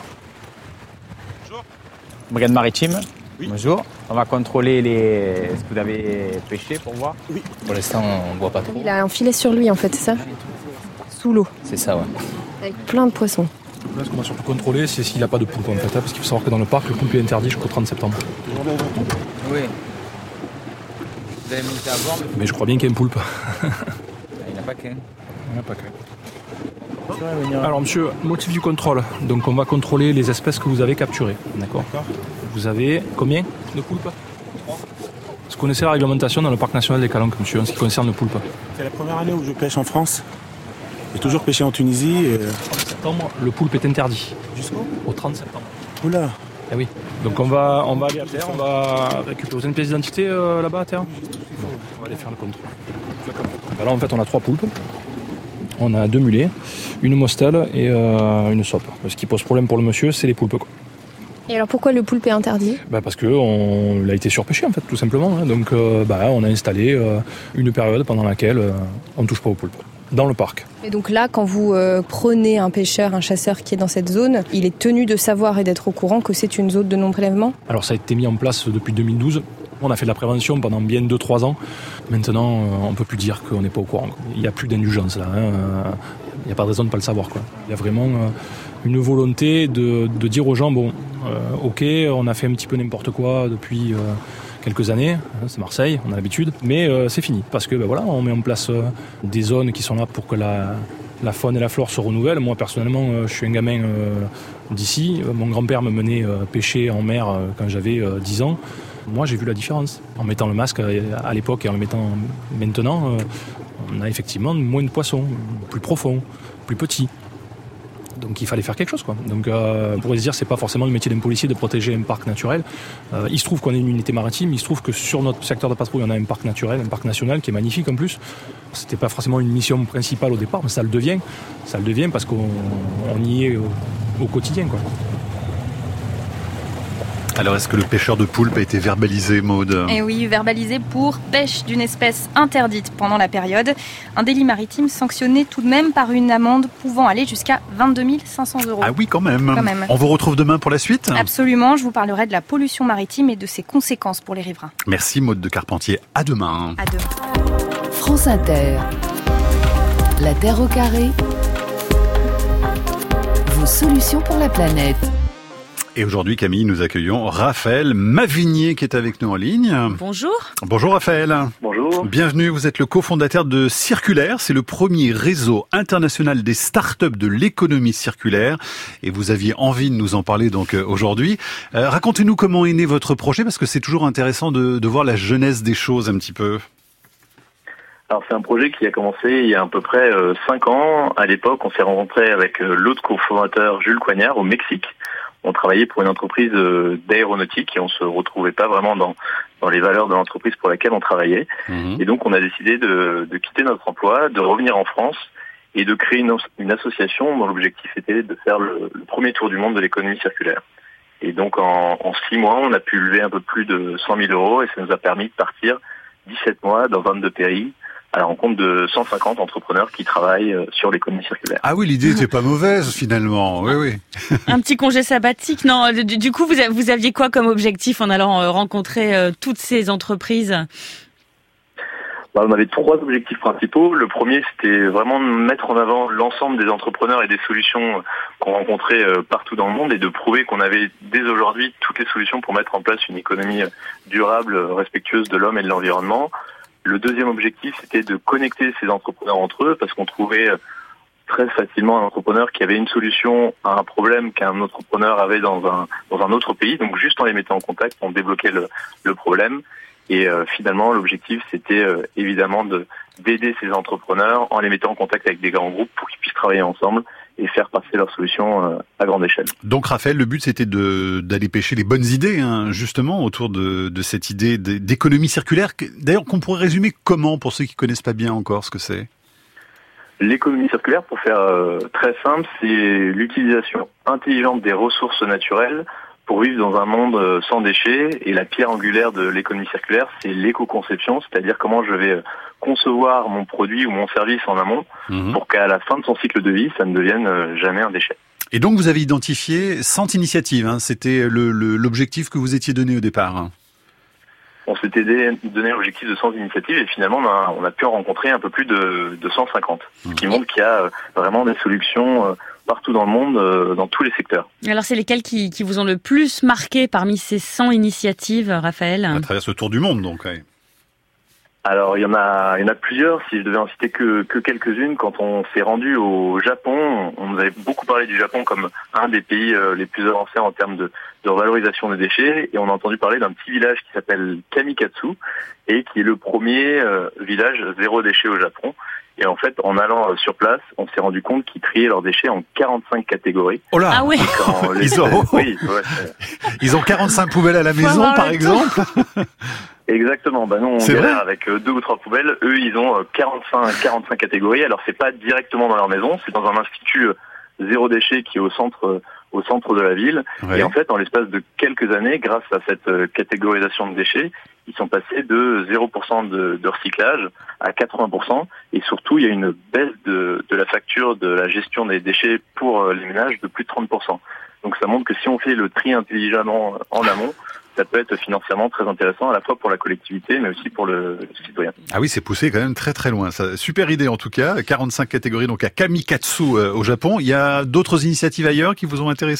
Brigade maritime. Oui. Bonjour. On va contrôler ce que vous avez pêché pour voir. Oui. Pour l'instant, on ne voit pas trop. Il a un filet sur lui, en fait, c'est ça ? Sous l'eau. C'est ça, ouais. Avec plein de poissons. Là, ce qu'on va surtout contrôler, c'est s'il n'a pas de poulpe, en fait, parce qu'il faut savoir que dans le parc, le poulpe est interdit jusqu'au 30 septembre. Oui. Vous avez monté à bord ? Mais je crois bien qu'il y a une poulpe. Il n'y en a pas qu'un. Il n'y en a pas qu'un. Alors monsieur, motif du contrôle. Donc on va contrôler les espèces que vous avez capturées. D'accord. Vous avez combien de poulpes ? 3. Vous connaissez la réglementation dans le parc national des Calanques, monsieur, en ce qui concerne le poulpe ? C'est la première année où je pêche en France. J'ai toujours pêché en Tunisie. Et... 30 septembre, le poulpe est interdit. Jusqu'où ? Au 30 septembre. Oula. Eh oui. Donc on va aller à terre, on va récupérer. Vous avez une pièce d'identité là-bas à terre ? Bon, on va aller faire le contrôle. Là en fait on a 3 poulpes. On a 2 mulets, une mostelle et une sope. Ce qui pose problème pour le monsieur, c'est les poulpes, quoi. Et alors pourquoi le poulpe est interdit ? Parce qu'on a été surpêché en fait, tout simplement. Donc on a installé une période pendant laquelle on ne touche pas au poulpe. dans le parc. Et donc là, quand vous prenez un pêcheur, un chasseur qui est dans cette zone, il est tenu de savoir et d'être au courant que c'est une zone de non-prélèvement ? Alors ça a été mis en place depuis 2012. On a fait de la prévention pendant bien 2-3 ans. Maintenant, on ne peut plus dire qu'on n'est pas au courant. Il n'y a plus d'indulgence là. Il n'y a pas de raison de ne pas le savoir. Il y a vraiment une volonté de dire aux gens, ok, on a fait un petit peu n'importe quoi depuis quelques années, c'est Marseille, on a l'habitude, mais c'est fini. Parce que on met en place des zones qui sont là pour que la faune et la flore se renouvellent. Moi, personnellement, je suis un gamin d'ici. Mon grand-père me menait pêcher en mer quand j'avais 10 ans. Moi, j'ai vu la différence. En mettant le masque à l'époque et en le mettant maintenant, on a effectivement moins de poissons, plus profonds, plus petits. Donc il fallait faire quelque chose. Donc on pourrait se dire c'est pas forcément le métier d'un policier de protéger un parc naturel. Il se trouve qu'on est une unité maritime, il se trouve que sur notre secteur de patrouille on a un parc naturel, un parc national qui est magnifique en plus. C'était pas forcément une mission principale au départ, mais ça le devient parce qu'on y est au quotidien. Alors, est-ce que le pêcheur de poulpe a été verbalisé, Maude ? Eh oui, verbalisé pour pêche d'une espèce interdite pendant la période. Un délit maritime sanctionné tout de même par une amende pouvant aller jusqu'à 22 500 €. Ah oui, quand même. On vous retrouve demain pour la suite ? Absolument, je vous parlerai de la pollution maritime et de ses conséquences pour les riverains. Merci, Maude de Carpentier. À demain. À demain. France Inter. La Terre au carré. Vos solutions pour la planète. Et aujourd'hui, Camille, nous accueillons Raphaël Mavigné qui est avec nous en ligne. Bonjour. Bonjour Raphaël. Bonjour. Bienvenue, vous êtes le cofondateur de Circulaire. C'est le premier réseau international des startups de l'économie circulaire. Et vous aviez envie de nous en parler donc aujourd'hui. Racontez-nous comment est né votre projet, parce que c'est toujours intéressant de voir la jeunesse des choses un petit peu. Alors c'est un projet qui a commencé il y a à peu près 5 ans. À l'époque, on s'est rencontré avec l'autre cofondateur Jules Coignard au Mexique. On travaillait pour une entreprise d'aéronautique et on se retrouvait pas vraiment dans les valeurs de l'entreprise pour laquelle on travaillait. Et donc on a décidé de quitter notre emploi, de revenir en France et de créer une association dont l'objectif était de faire le premier tour du monde de l'économie circulaire. Et donc en 6 mois, on a pu lever un peu plus de 100 000 € et ça nous a permis de partir 17 mois dans 22 pays à la rencontre de 150 entrepreneurs qui travaillent sur l'économie circulaire. Ah oui, l'idée n'était pas mauvaise finalement. Oui. Un petit congé sabbatique. Non, du coup, vous aviez quoi comme objectif en allant rencontrer toutes ces entreprises ? On avait 3 objectifs principaux. Le premier, c'était vraiment de mettre en avant l'ensemble des entrepreneurs et des solutions qu'on rencontrait partout dans le monde et de prouver qu'on avait dès aujourd'hui toutes les solutions pour mettre en place une économie durable, respectueuse de l'homme et de l'environnement. Le deuxième objectif, c'était de connecter ces entrepreneurs entre eux, parce qu'on trouvait très facilement un entrepreneur qui avait une solution à un problème qu'un entrepreneur avait dans un autre pays. Donc juste en les mettant en contact, on débloquait le problème. Et finalement, l'objectif, c'était évidemment d'aider ces entrepreneurs en les mettant en contact avec des grands groupes pour qu'ils puissent travailler ensemble et faire passer leurs solutions à grande échelle. Donc Raphaël, le but c'était d'aller pêcher les bonnes idées, justement, autour de cette idée d'économie circulaire, d'ailleurs qu'on pourrait résumer comment, pour ceux qui connaissent pas bien encore ce que c'est ? L'économie circulaire, pour faire très simple, c'est l'utilisation intelligente des ressources naturelles pour vivre dans un monde sans déchets. Et la pierre angulaire de l'économie circulaire, c'est l'éco-conception, c'est-à-dire comment je vais concevoir mon produit ou mon service en amont pour qu'à la fin de son cycle de vie, ça ne devienne jamais un déchet. Et donc vous avez identifié 100 initiatives, c'était l'objectif que vous étiez donné au départ. On s'était donné l'objectif de 100 initiatives et finalement on a pu en rencontrer un peu plus de 150, ce qui montre qu'il y a vraiment des solutions partout dans le monde, dans tous les secteurs. Alors c'est lesquels qui vous ont le plus marqué parmi ces 100 initiatives, Raphaël ? À travers ce tour du monde donc, oui. Alors il y en a plusieurs, si je devais en citer que quelques-unes. Quand on s'est rendu au Japon, on nous avait beaucoup parlé du Japon comme un des pays les plus avancés en termes de revalorisation des déchets, et on a entendu parler d'un petit village qui s'appelle Kamikatsu et qui est le premier village zéro déchet au Japon. Et en fait, en allant sur place, on s'est rendu compte qu'ils triaient leurs déchets en 45 catégories. Oh là! Ah oui! Ils ont 45 poubelles à la maison, par exemple? Exactement. Nous, on galère avec 2 ou 3 poubelles. Eux, ils ont 45 catégories. Alors, c'est pas directement dans leur maison. C'est dans un institut zéro déchet qui est au centre au centre de la ville. Ouais. Et en fait, en l'espace de quelques années, grâce à cette catégorisation de déchets, ils sont passés de 0% de recyclage à 80%. Et surtout, il y a une baisse de la facture de la gestion des déchets pour les ménages de plus de 30%. Donc ça montre que si on fait le tri intelligemment en amont, ça peut être financièrement très intéressant à la fois pour la collectivité mais aussi pour le citoyen. Ah oui, c'est poussé quand même très très loin. Ça, super idée en tout cas. 45 catégories donc à Kamikatsu au Japon. Il y a d'autres initiatives ailleurs qui vous ont intéressé ?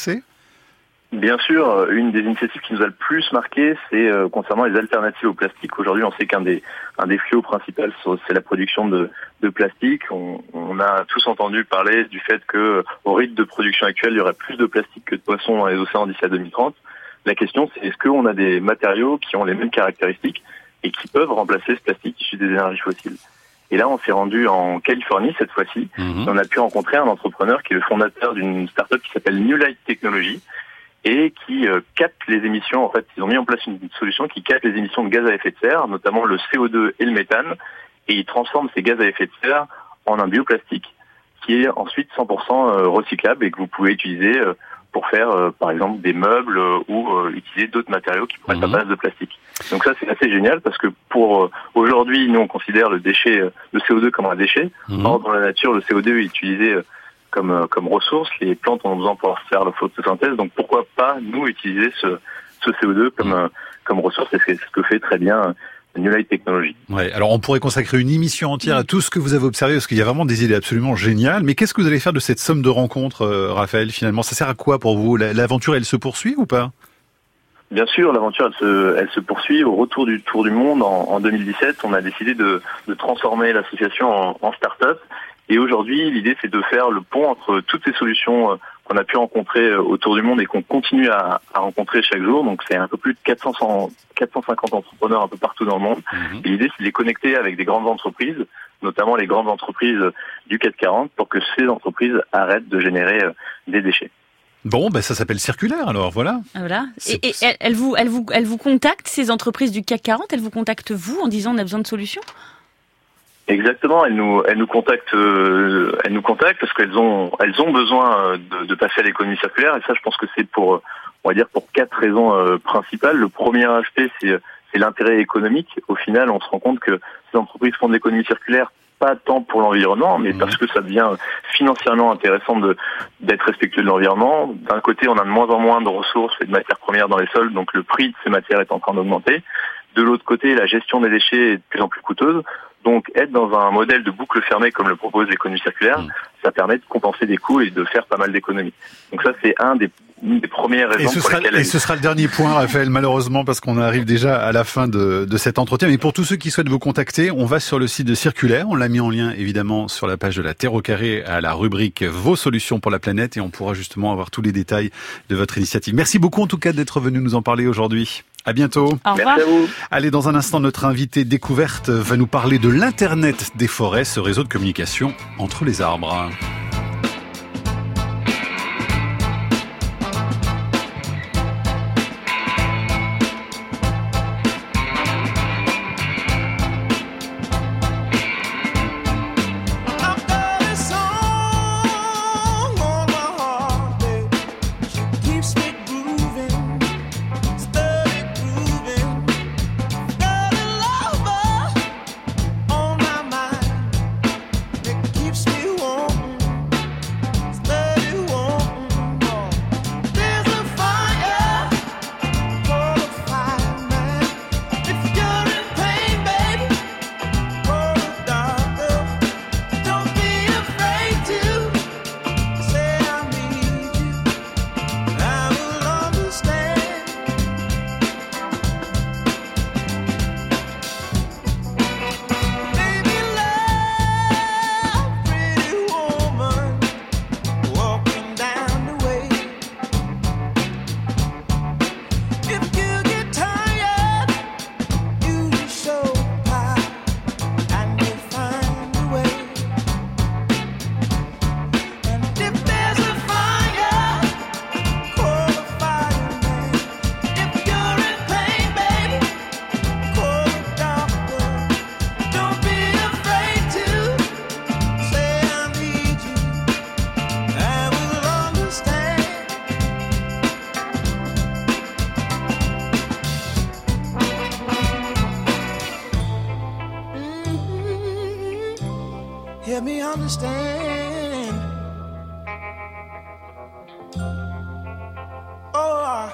Bien sûr, une des initiatives qui nous a le plus marqué, c'est concernant les alternatives au plastique. Aujourd'hui, on sait qu'un des fléaux principaux, c'est la production de plastique. On a tous entendu parler du fait que au rythme de production actuel, il y aurait plus de plastique que de poissons dans les océans d'ici à 2030. La question, c'est est-ce qu'on a des matériaux qui ont les mêmes caractéristiques et qui peuvent remplacer ce plastique issu des énergies fossiles. Et là, on s'est rendu en Californie cette fois-ci. On a pu rencontrer un entrepreneur qui est le fondateur d'une start-up qui s'appelle New Light Technology et qui capte les émissions. En fait, ils ont mis en place une solution qui capte les émissions de gaz à effet de serre, notamment le CO2 et le méthane, et ils transforment ces gaz à effet de serre en un bioplastique qui est ensuite 100% recyclable et que vous pouvez utiliser pour faire, par exemple, des meubles ou utiliser d'autres matériaux qui pourraient être à base de plastique. Donc ça, c'est assez génial parce que pour aujourd'hui, nous, on considère le déchet, le CO2 comme un déchet. Or, dans la nature, le CO2 est utilisé comme ressource. Les plantes en ont besoin pour faire la photosynthèse. Donc pourquoi pas, nous, utiliser ce CO2 comme ressource, et c'est ce que fait très bien New Light Technology. Ouais, alors on pourrait consacrer une émission entière à tout ce que vous avez observé, parce qu'il y a vraiment des idées absolument géniales. Mais qu'est-ce que vous allez faire de cette somme de rencontres, Raphaël, finalement ? Ça sert à quoi pour vous ? L'aventure, elle se poursuit ou pas ? Bien sûr, l'aventure, elle se poursuit. Au retour du Tour du Monde, en 2017, on a décidé de transformer l'association en start-up. Et aujourd'hui, l'idée, c'est de faire le pont entre toutes ces solutions qu'on a pu rencontrer autour du monde et qu'on continue à rencontrer chaque jour. Donc, c'est un peu plus de 450 entrepreneurs un peu partout dans le monde. Et l'idée, c'est de les connecter avec des grandes entreprises, notamment les grandes entreprises du CAC 40, pour que ces entreprises arrêtent de générer des déchets. Bon, ben ça s'appelle Circulaire, alors voilà. Voilà. Et elles vous contactent, ces entreprises du CAC 40, elles vous contactent vous en disant on a besoin de solutions ? Exactement, elles nous contactent parce qu'elles ont besoin de passer à l'économie circulaire, et ça, je pense que c'est pour 4 raisons principales. Le premier aspect, c'est l'intérêt économique. Au final, on se rend compte que ces entreprises font de l'économie circulaire pas tant pour l'environnement, mais parce que ça devient financièrement intéressant d'être respectueux de l'environnement. D'un côté, on a de moins en moins de ressources et de matières premières dans les sols, donc le prix de ces matières est en train d'augmenter. De l'autre côté, la gestion des déchets est de plus en plus coûteuse. Donc, être dans un modèle de boucle fermée comme le propose l'économie circulaire, ça permet de compenser des coûts et de faire pas mal d'économies. Donc ça, c'est une des premières raisons pour lesquelles... Et ce sera le dernier point, Raphaël, malheureusement, parce qu'on arrive déjà à la fin de cet entretien. Mais pour tous ceux qui souhaitent vous contacter, on va sur le site de Circulaire. On l'a mis en lien, évidemment, sur la page de la Terre au carré, à la rubrique Vos solutions pour la planète. Et on pourra justement avoir tous les détails de votre initiative. Merci beaucoup, en tout cas, d'être venu nous en parler aujourd'hui. À bientôt. Au revoir. Merci à vous. Allez, dans un instant, notre invité découverte va nous parler de l'Internet des forêts, ce réseau de communication entre les arbres. Keeps me warm. Help me understand. Oh,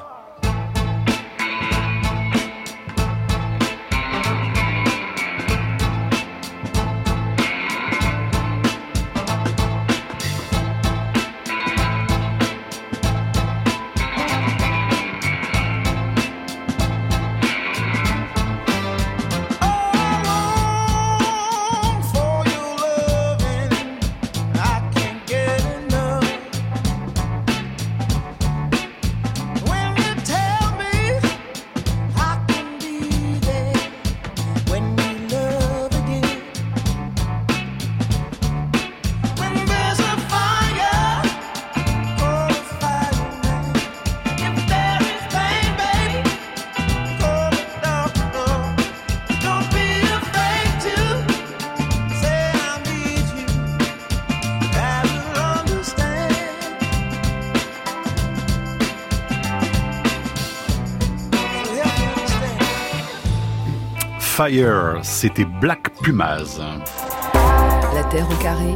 Fire, c'était Black Pumas. La Terre au carré.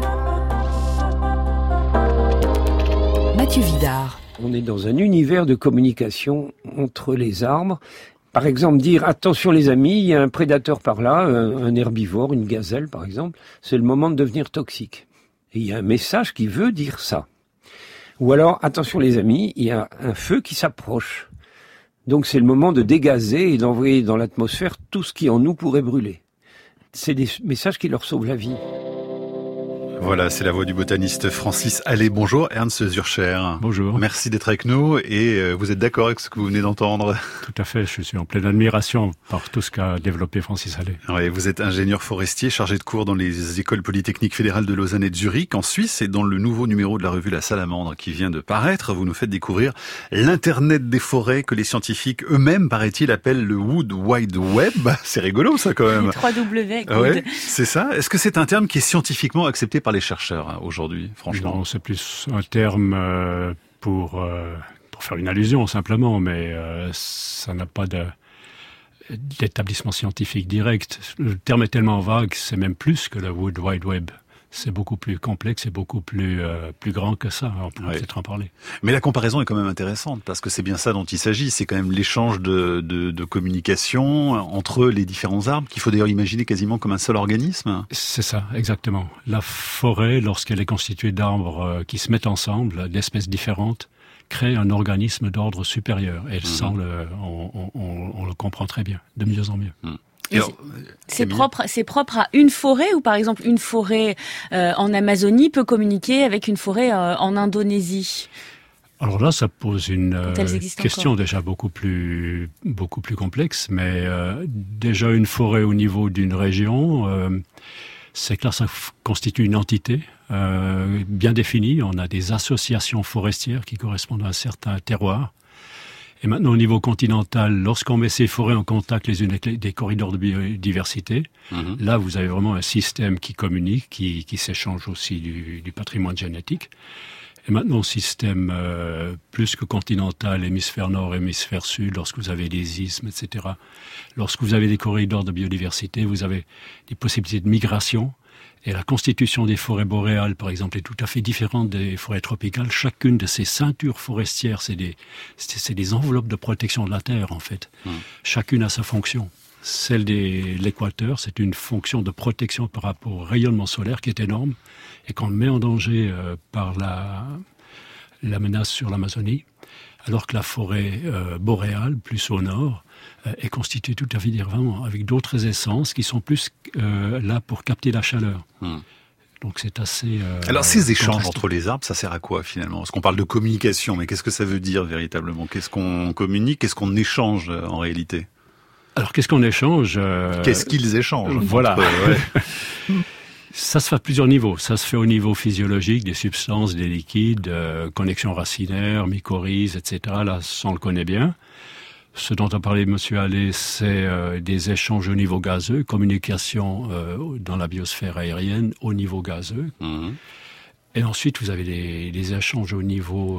Mathieu Vidard. On est dans un univers de communication entre les arbres. Par exemple, dire « Attention les amis, il y a un prédateur par là, un herbivore, une gazelle par exemple, c'est le moment de devenir toxique. » Et il y a un message qui veut dire ça. Ou alors « Attention les amis, il y a un feu qui s'approche. » Donc c'est le moment de dégazer et d'envoyer dans l'atmosphère tout ce qui en nous pourrait brûler. C'est des messages qui leur sauvent la vie. Voilà, c'est la voix du botaniste Francis Allais. Bonjour Ernst Zürcher. Bonjour. Merci d'être avec nous et vous êtes d'accord avec ce que vous venez d'entendre? Tout à fait, je suis en pleine admiration par tout ce qu'a développé Francis Allais. Oui, vous êtes ingénieur forestier chargé de cours dans les écoles polytechniques fédérales de Lausanne et de Zurich en Suisse, et dans le nouveau numéro de la revue La Salamandre qui vient de paraître, vous nous faites découvrir l'Internet des forêts que les scientifiques eux-mêmes, paraît-il, appellent le Wood Wide Web. C'est rigolo ça quand même. 3W. Ouais, c'est ça. Est-ce que c'est un terme qui est scientifiquement accepté par les chercheurs aujourd'hui, franchement? Non, c'est plus un terme pour faire une allusion simplement, mais ça n'a pas d'établissement scientifique direct. Le terme est tellement vague, c'est même plus que le Wood Wide Web. C'est beaucoup plus complexe et beaucoup plus grand que ça. On pourrait peut-être en parler. Mais la comparaison est quand même intéressante parce que c'est bien ça dont il s'agit. C'est quand même l'échange de communication entre les différents arbres qu'il faut d'ailleurs imaginer quasiment comme un seul organisme. C'est ça, exactement. La forêt, lorsqu'elle est constituée d'arbres qui se mettent ensemble, d'espèces différentes, crée un organisme d'ordre supérieur. Et ça, on le comprend très bien, de mieux en mieux. C'est propre à une forêt, ou par exemple une forêt en Amazonie peut communiquer avec une forêt en Indonésie? Alors là, ça pose une question déjà beaucoup plus complexe, mais déjà une forêt au niveau d'une région, c'est que là, ça constitue une entité bien définie. On a des associations forestières qui correspondent à un certain terroir. Et maintenant, au niveau continental, lorsqu'on met ces forêts en contact les unes avec des corridors de biodiversité, là, vous avez vraiment un système qui communique, qui s'échange aussi du patrimoine génétique. Et maintenant, système plus que continental, hémisphère nord, hémisphère sud, lorsque vous avez des isthmes, etc. Lorsque vous avez des corridors de biodiversité, vous avez des possibilités de migration. Et la constitution des forêts boréales, par exemple, est tout à fait différente des forêts tropicales. Chacune de ces ceintures forestières, c'est des enveloppes de protection de la terre, en fait. Chacune a sa fonction. Celle de l'équateur, c'est une fonction de protection par rapport au rayonnement solaire qui est énorme et qu'on met en danger par la menace sur l'Amazonie, alors que la forêt boréale, plus au nord, est constituée tout à fait différemment, avec d'autres essences qui sont plus là pour capter la chaleur. Donc c'est assez... Alors ces échanges entre les arbres, ça sert à quoi finalement? Parce qu'on parle de communication, mais qu'est-ce que ça veut dire véritablement? Qu'est-ce qu'on communique? Qu'est-ce qu'on échange en réalité? Alors qu'est-ce qu'on échange? Qu'est-ce qu'ils échangent? Voilà. Ça se fait à plusieurs niveaux. Ça se fait au niveau physiologique, des substances, des liquides, connexions racinaires, mycorhizes, etc. Là, ça on le connaît bien. Ce dont a parlé M. Allais, c'est des échanges au niveau gazeux, communication dans la biosphère aérienne au niveau gazeux. Et ensuite, vous avez des échanges au niveau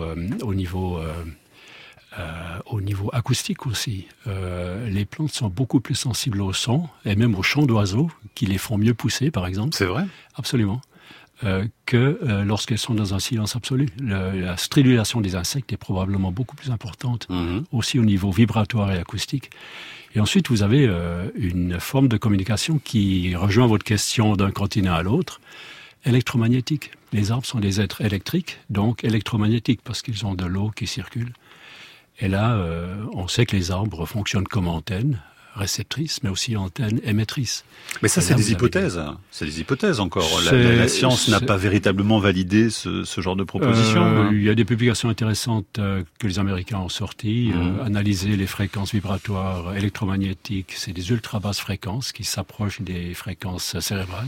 acoustique aussi. Les plantes sont beaucoup plus sensibles au son, et même aux chants d'oiseaux, qui les font mieux pousser, par exemple. C'est vrai? Absolument. que lorsqu'elles sont dans un silence absolu. La stridulation des insectes est probablement beaucoup plus importante, aussi au niveau vibratoire et acoustique. Et ensuite, vous avez une forme de communication qui rejoint votre question d'un continent à l'autre, électromagnétique. Les arbres sont des êtres électriques, donc électromagnétiques, parce qu'ils ont de l'eau qui circule. Et là, on sait que les arbres fonctionnent comme antennes réceptrices, mais aussi antennes émettrices. Mais ça, c'est des hypothèses. C'est des hypothèses encore. La science n'a pas véritablement validé ce genre de proposition. Il y a des publications intéressantes que les Américains ont sorties, analyser les fréquences vibratoires électromagnétiques. C'est des ultra basses fréquences qui s'approchent des fréquences cérébrales.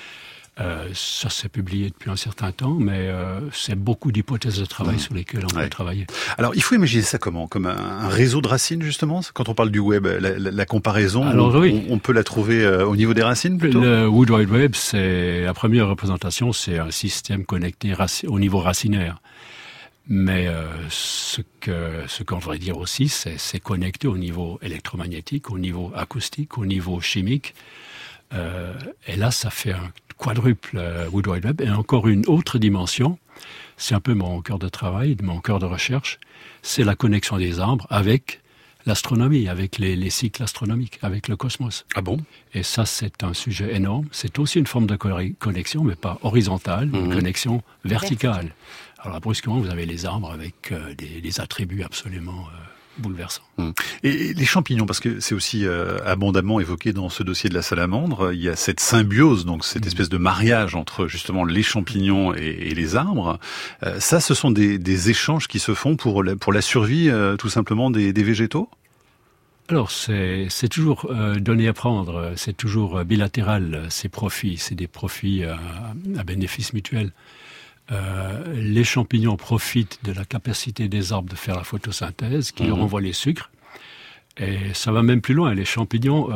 Ça s'est publié depuis un certain temps, mais c'est beaucoup d'hypothèses de travail sur lesquelles on peut travailler. Alors, il faut imaginer ça comment ? Comme un réseau de racines, justement ? Quand on parle du web, la comparaison, on peut la trouver au niveau des racines, plutôt ? Le World Wide Web, la première représentation, c'est un système connecté au niveau racinaire. Mais ce qu'on devrait dire aussi, c'est connecté au niveau électromagnétique, au niveau acoustique, au niveau chimique. Et là, ça fait un quadruple World Wide Web. Et encore une autre dimension, c'est un peu mon cœur de travail, mon cœur de recherche, c'est la connexion des arbres avec l'astronomie, avec les cycles astronomiques, avec le cosmos. Ah bon ? Et ça, c'est un sujet énorme. C'est aussi une forme de connexion, mais pas horizontale, une connexion verticale. Alors, brusquement, vous avez les arbres avec des attributs absolument bouleversant. Et les champignons, parce que c'est aussi abondamment évoqué dans ce dossier de la salamandre, il y a cette symbiose, donc cette espèce de mariage entre justement les champignons et les arbres. Ça, ce sont des échanges qui se font pour la survie tout simplement des végétaux ? Alors, c'est toujours donner à prendre, c'est toujours bilatéral, ces profits, c'est des profits à bénéfice mutuel. Les champignons profitent de la capacité des arbres de faire la photosynthèse, qui leur envoie les sucres. Et ça va même plus loin. Les champignons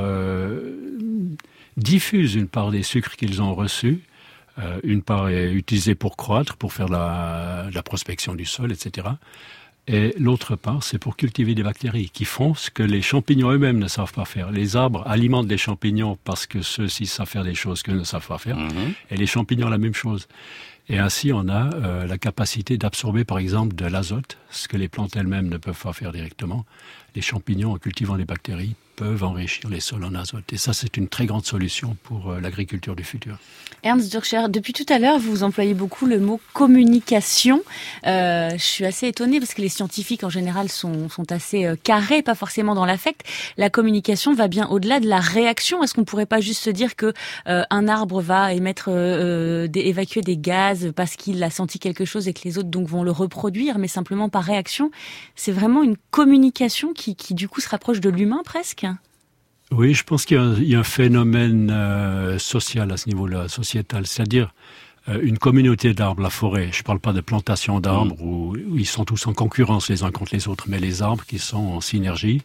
diffusent une part des sucres qu'ils ont reçus. Une part est utilisée pour croître, pour faire la prospection du sol, etc. Et l'autre part, c'est pour cultiver des bactéries qui font ce que les champignons eux-mêmes ne savent pas faire. Les arbres alimentent les champignons parce que ceux-ci savent faire des choses qu'ils ne savent pas faire. Et les champignons, la même chose. Et ainsi, on a la capacité d'absorber, par exemple, de l'azote, ce que les plantes elles-mêmes ne peuvent pas faire directement. Les champignons, en cultivant des bactéries, peuvent enrichir les sols en azote. Et ça, c'est une très grande solution pour l'agriculture du futur. Ernst Dürkheim, depuis tout à l'heure, vous employez beaucoup le mot communication. Je suis assez étonnée parce que les scientifiques, en général, sont assez carrés, pas forcément dans l'affect. La communication va bien au-delà de la réaction. Est-ce qu'on pourrait pas juste se dire que un arbre va évacuer des gaz parce qu'il a senti quelque chose et que les autres donc vont le reproduire, mais simplement par réaction? C'est vraiment une communication qui du coup se rapproche de l'humain presque. Oui, je pense qu'il y a un phénomène social à ce niveau-là, sociétal, c'est-à-dire une communauté d'arbres, la forêt. Je ne parle pas de plantation d'arbres où ils sont tous en concurrence les uns contre les autres, mais les arbres qui sont en synergie.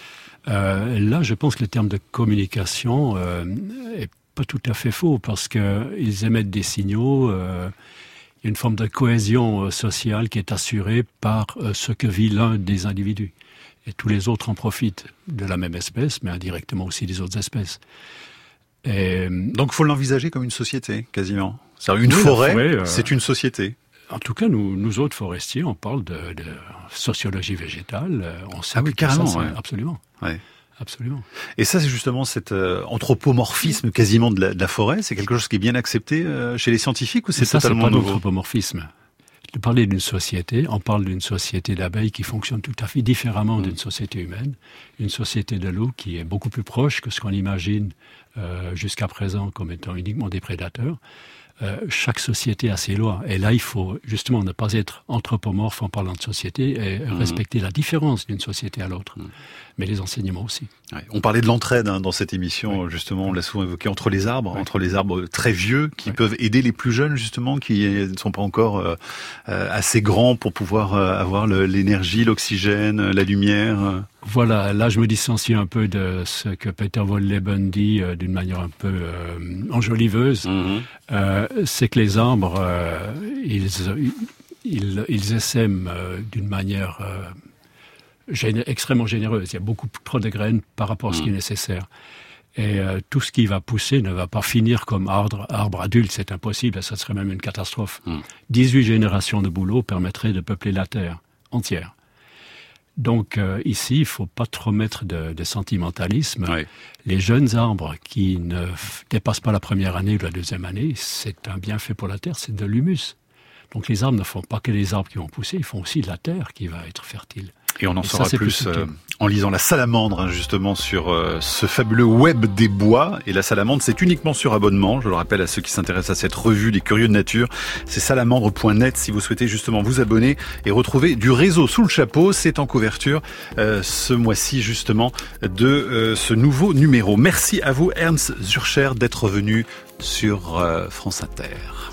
Là, je pense que le terme de communication est pas tout à fait faux parce qu'ils émettent des signaux. Il y a une forme de cohésion sociale qui est assurée par ce que vit l'un des individus. Et tous les autres en profitent de la même espèce, mais indirectement aussi des autres espèces. Donc il faut l'envisager comme une société, quasiment. C'est-à-dire une forêt, c'est une société. En tout cas, nous autres forestiers, on parle de sociologie végétale. On sait carrément, ça, absolument. Ouais. Absolument. Et ça, c'est justement cet anthropomorphisme quasiment de la forêt. C'est quelque chose qui est bien accepté chez les scientifiques ou c'est totalement nouveau ? C'est pas l'anthropomorphisme. De parler d'une société, on parle d'une société d'abeilles qui fonctionne tout à fait différemment d'une société humaine, une société de loups qui est beaucoup plus proche que ce qu'on imagine jusqu'à présent comme étant uniquement des prédateurs. Chaque société a ses lois. Et là, il faut justement ne pas être anthropomorphe en parlant de société et respecter la différence d'une société à l'autre. Mais les enseignements aussi. Ouais. On parlait de l'entraide dans cette émission, justement, on l'a souvent évoqué, entre les arbres très vieux qui peuvent aider les plus jeunes, justement, qui ne sont pas encore assez grands pour pouvoir avoir l'énergie, l'oxygène, la lumière. Voilà, là je me distancie un peu de ce que Peter Wohlleben dit d'une manière un peu enjoliveuse. C'est que les arbres, ils essaiment d'une manière extrêmement généreuse. Il y a beaucoup trop de graines par rapport à ce qui est nécessaire. Et tout ce qui va pousser ne va pas finir comme arbre adulte, c'est impossible, ça serait même une catastrophe. 18 générations de bouleaux permettraient de peupler la terre entière. Donc ici, il faut pas trop mettre de sentimentalisme. Oui. Les jeunes arbres qui ne dépassent pas la première année ou la deuxième année, c'est un bienfait pour la terre, c'est de l'humus. Donc les arbres ne font pas que les arbres qui vont pousser, ils font aussi de la terre qui va être fertile. Et on en saura plus en lisant La Salamandre, justement, sur ce fabuleux web des bois. Et La Salamandre, c'est uniquement sur abonnement. Je le rappelle à ceux qui s'intéressent à cette revue des Curieux de Nature. C'est salamandre.net si vous souhaitez justement vous abonner et retrouver du réseau sous le chapeau. C'est en couverture ce mois-ci, justement, de ce nouveau numéro. Merci à vous, Ernst Zürcher, d'être venu sur France Inter.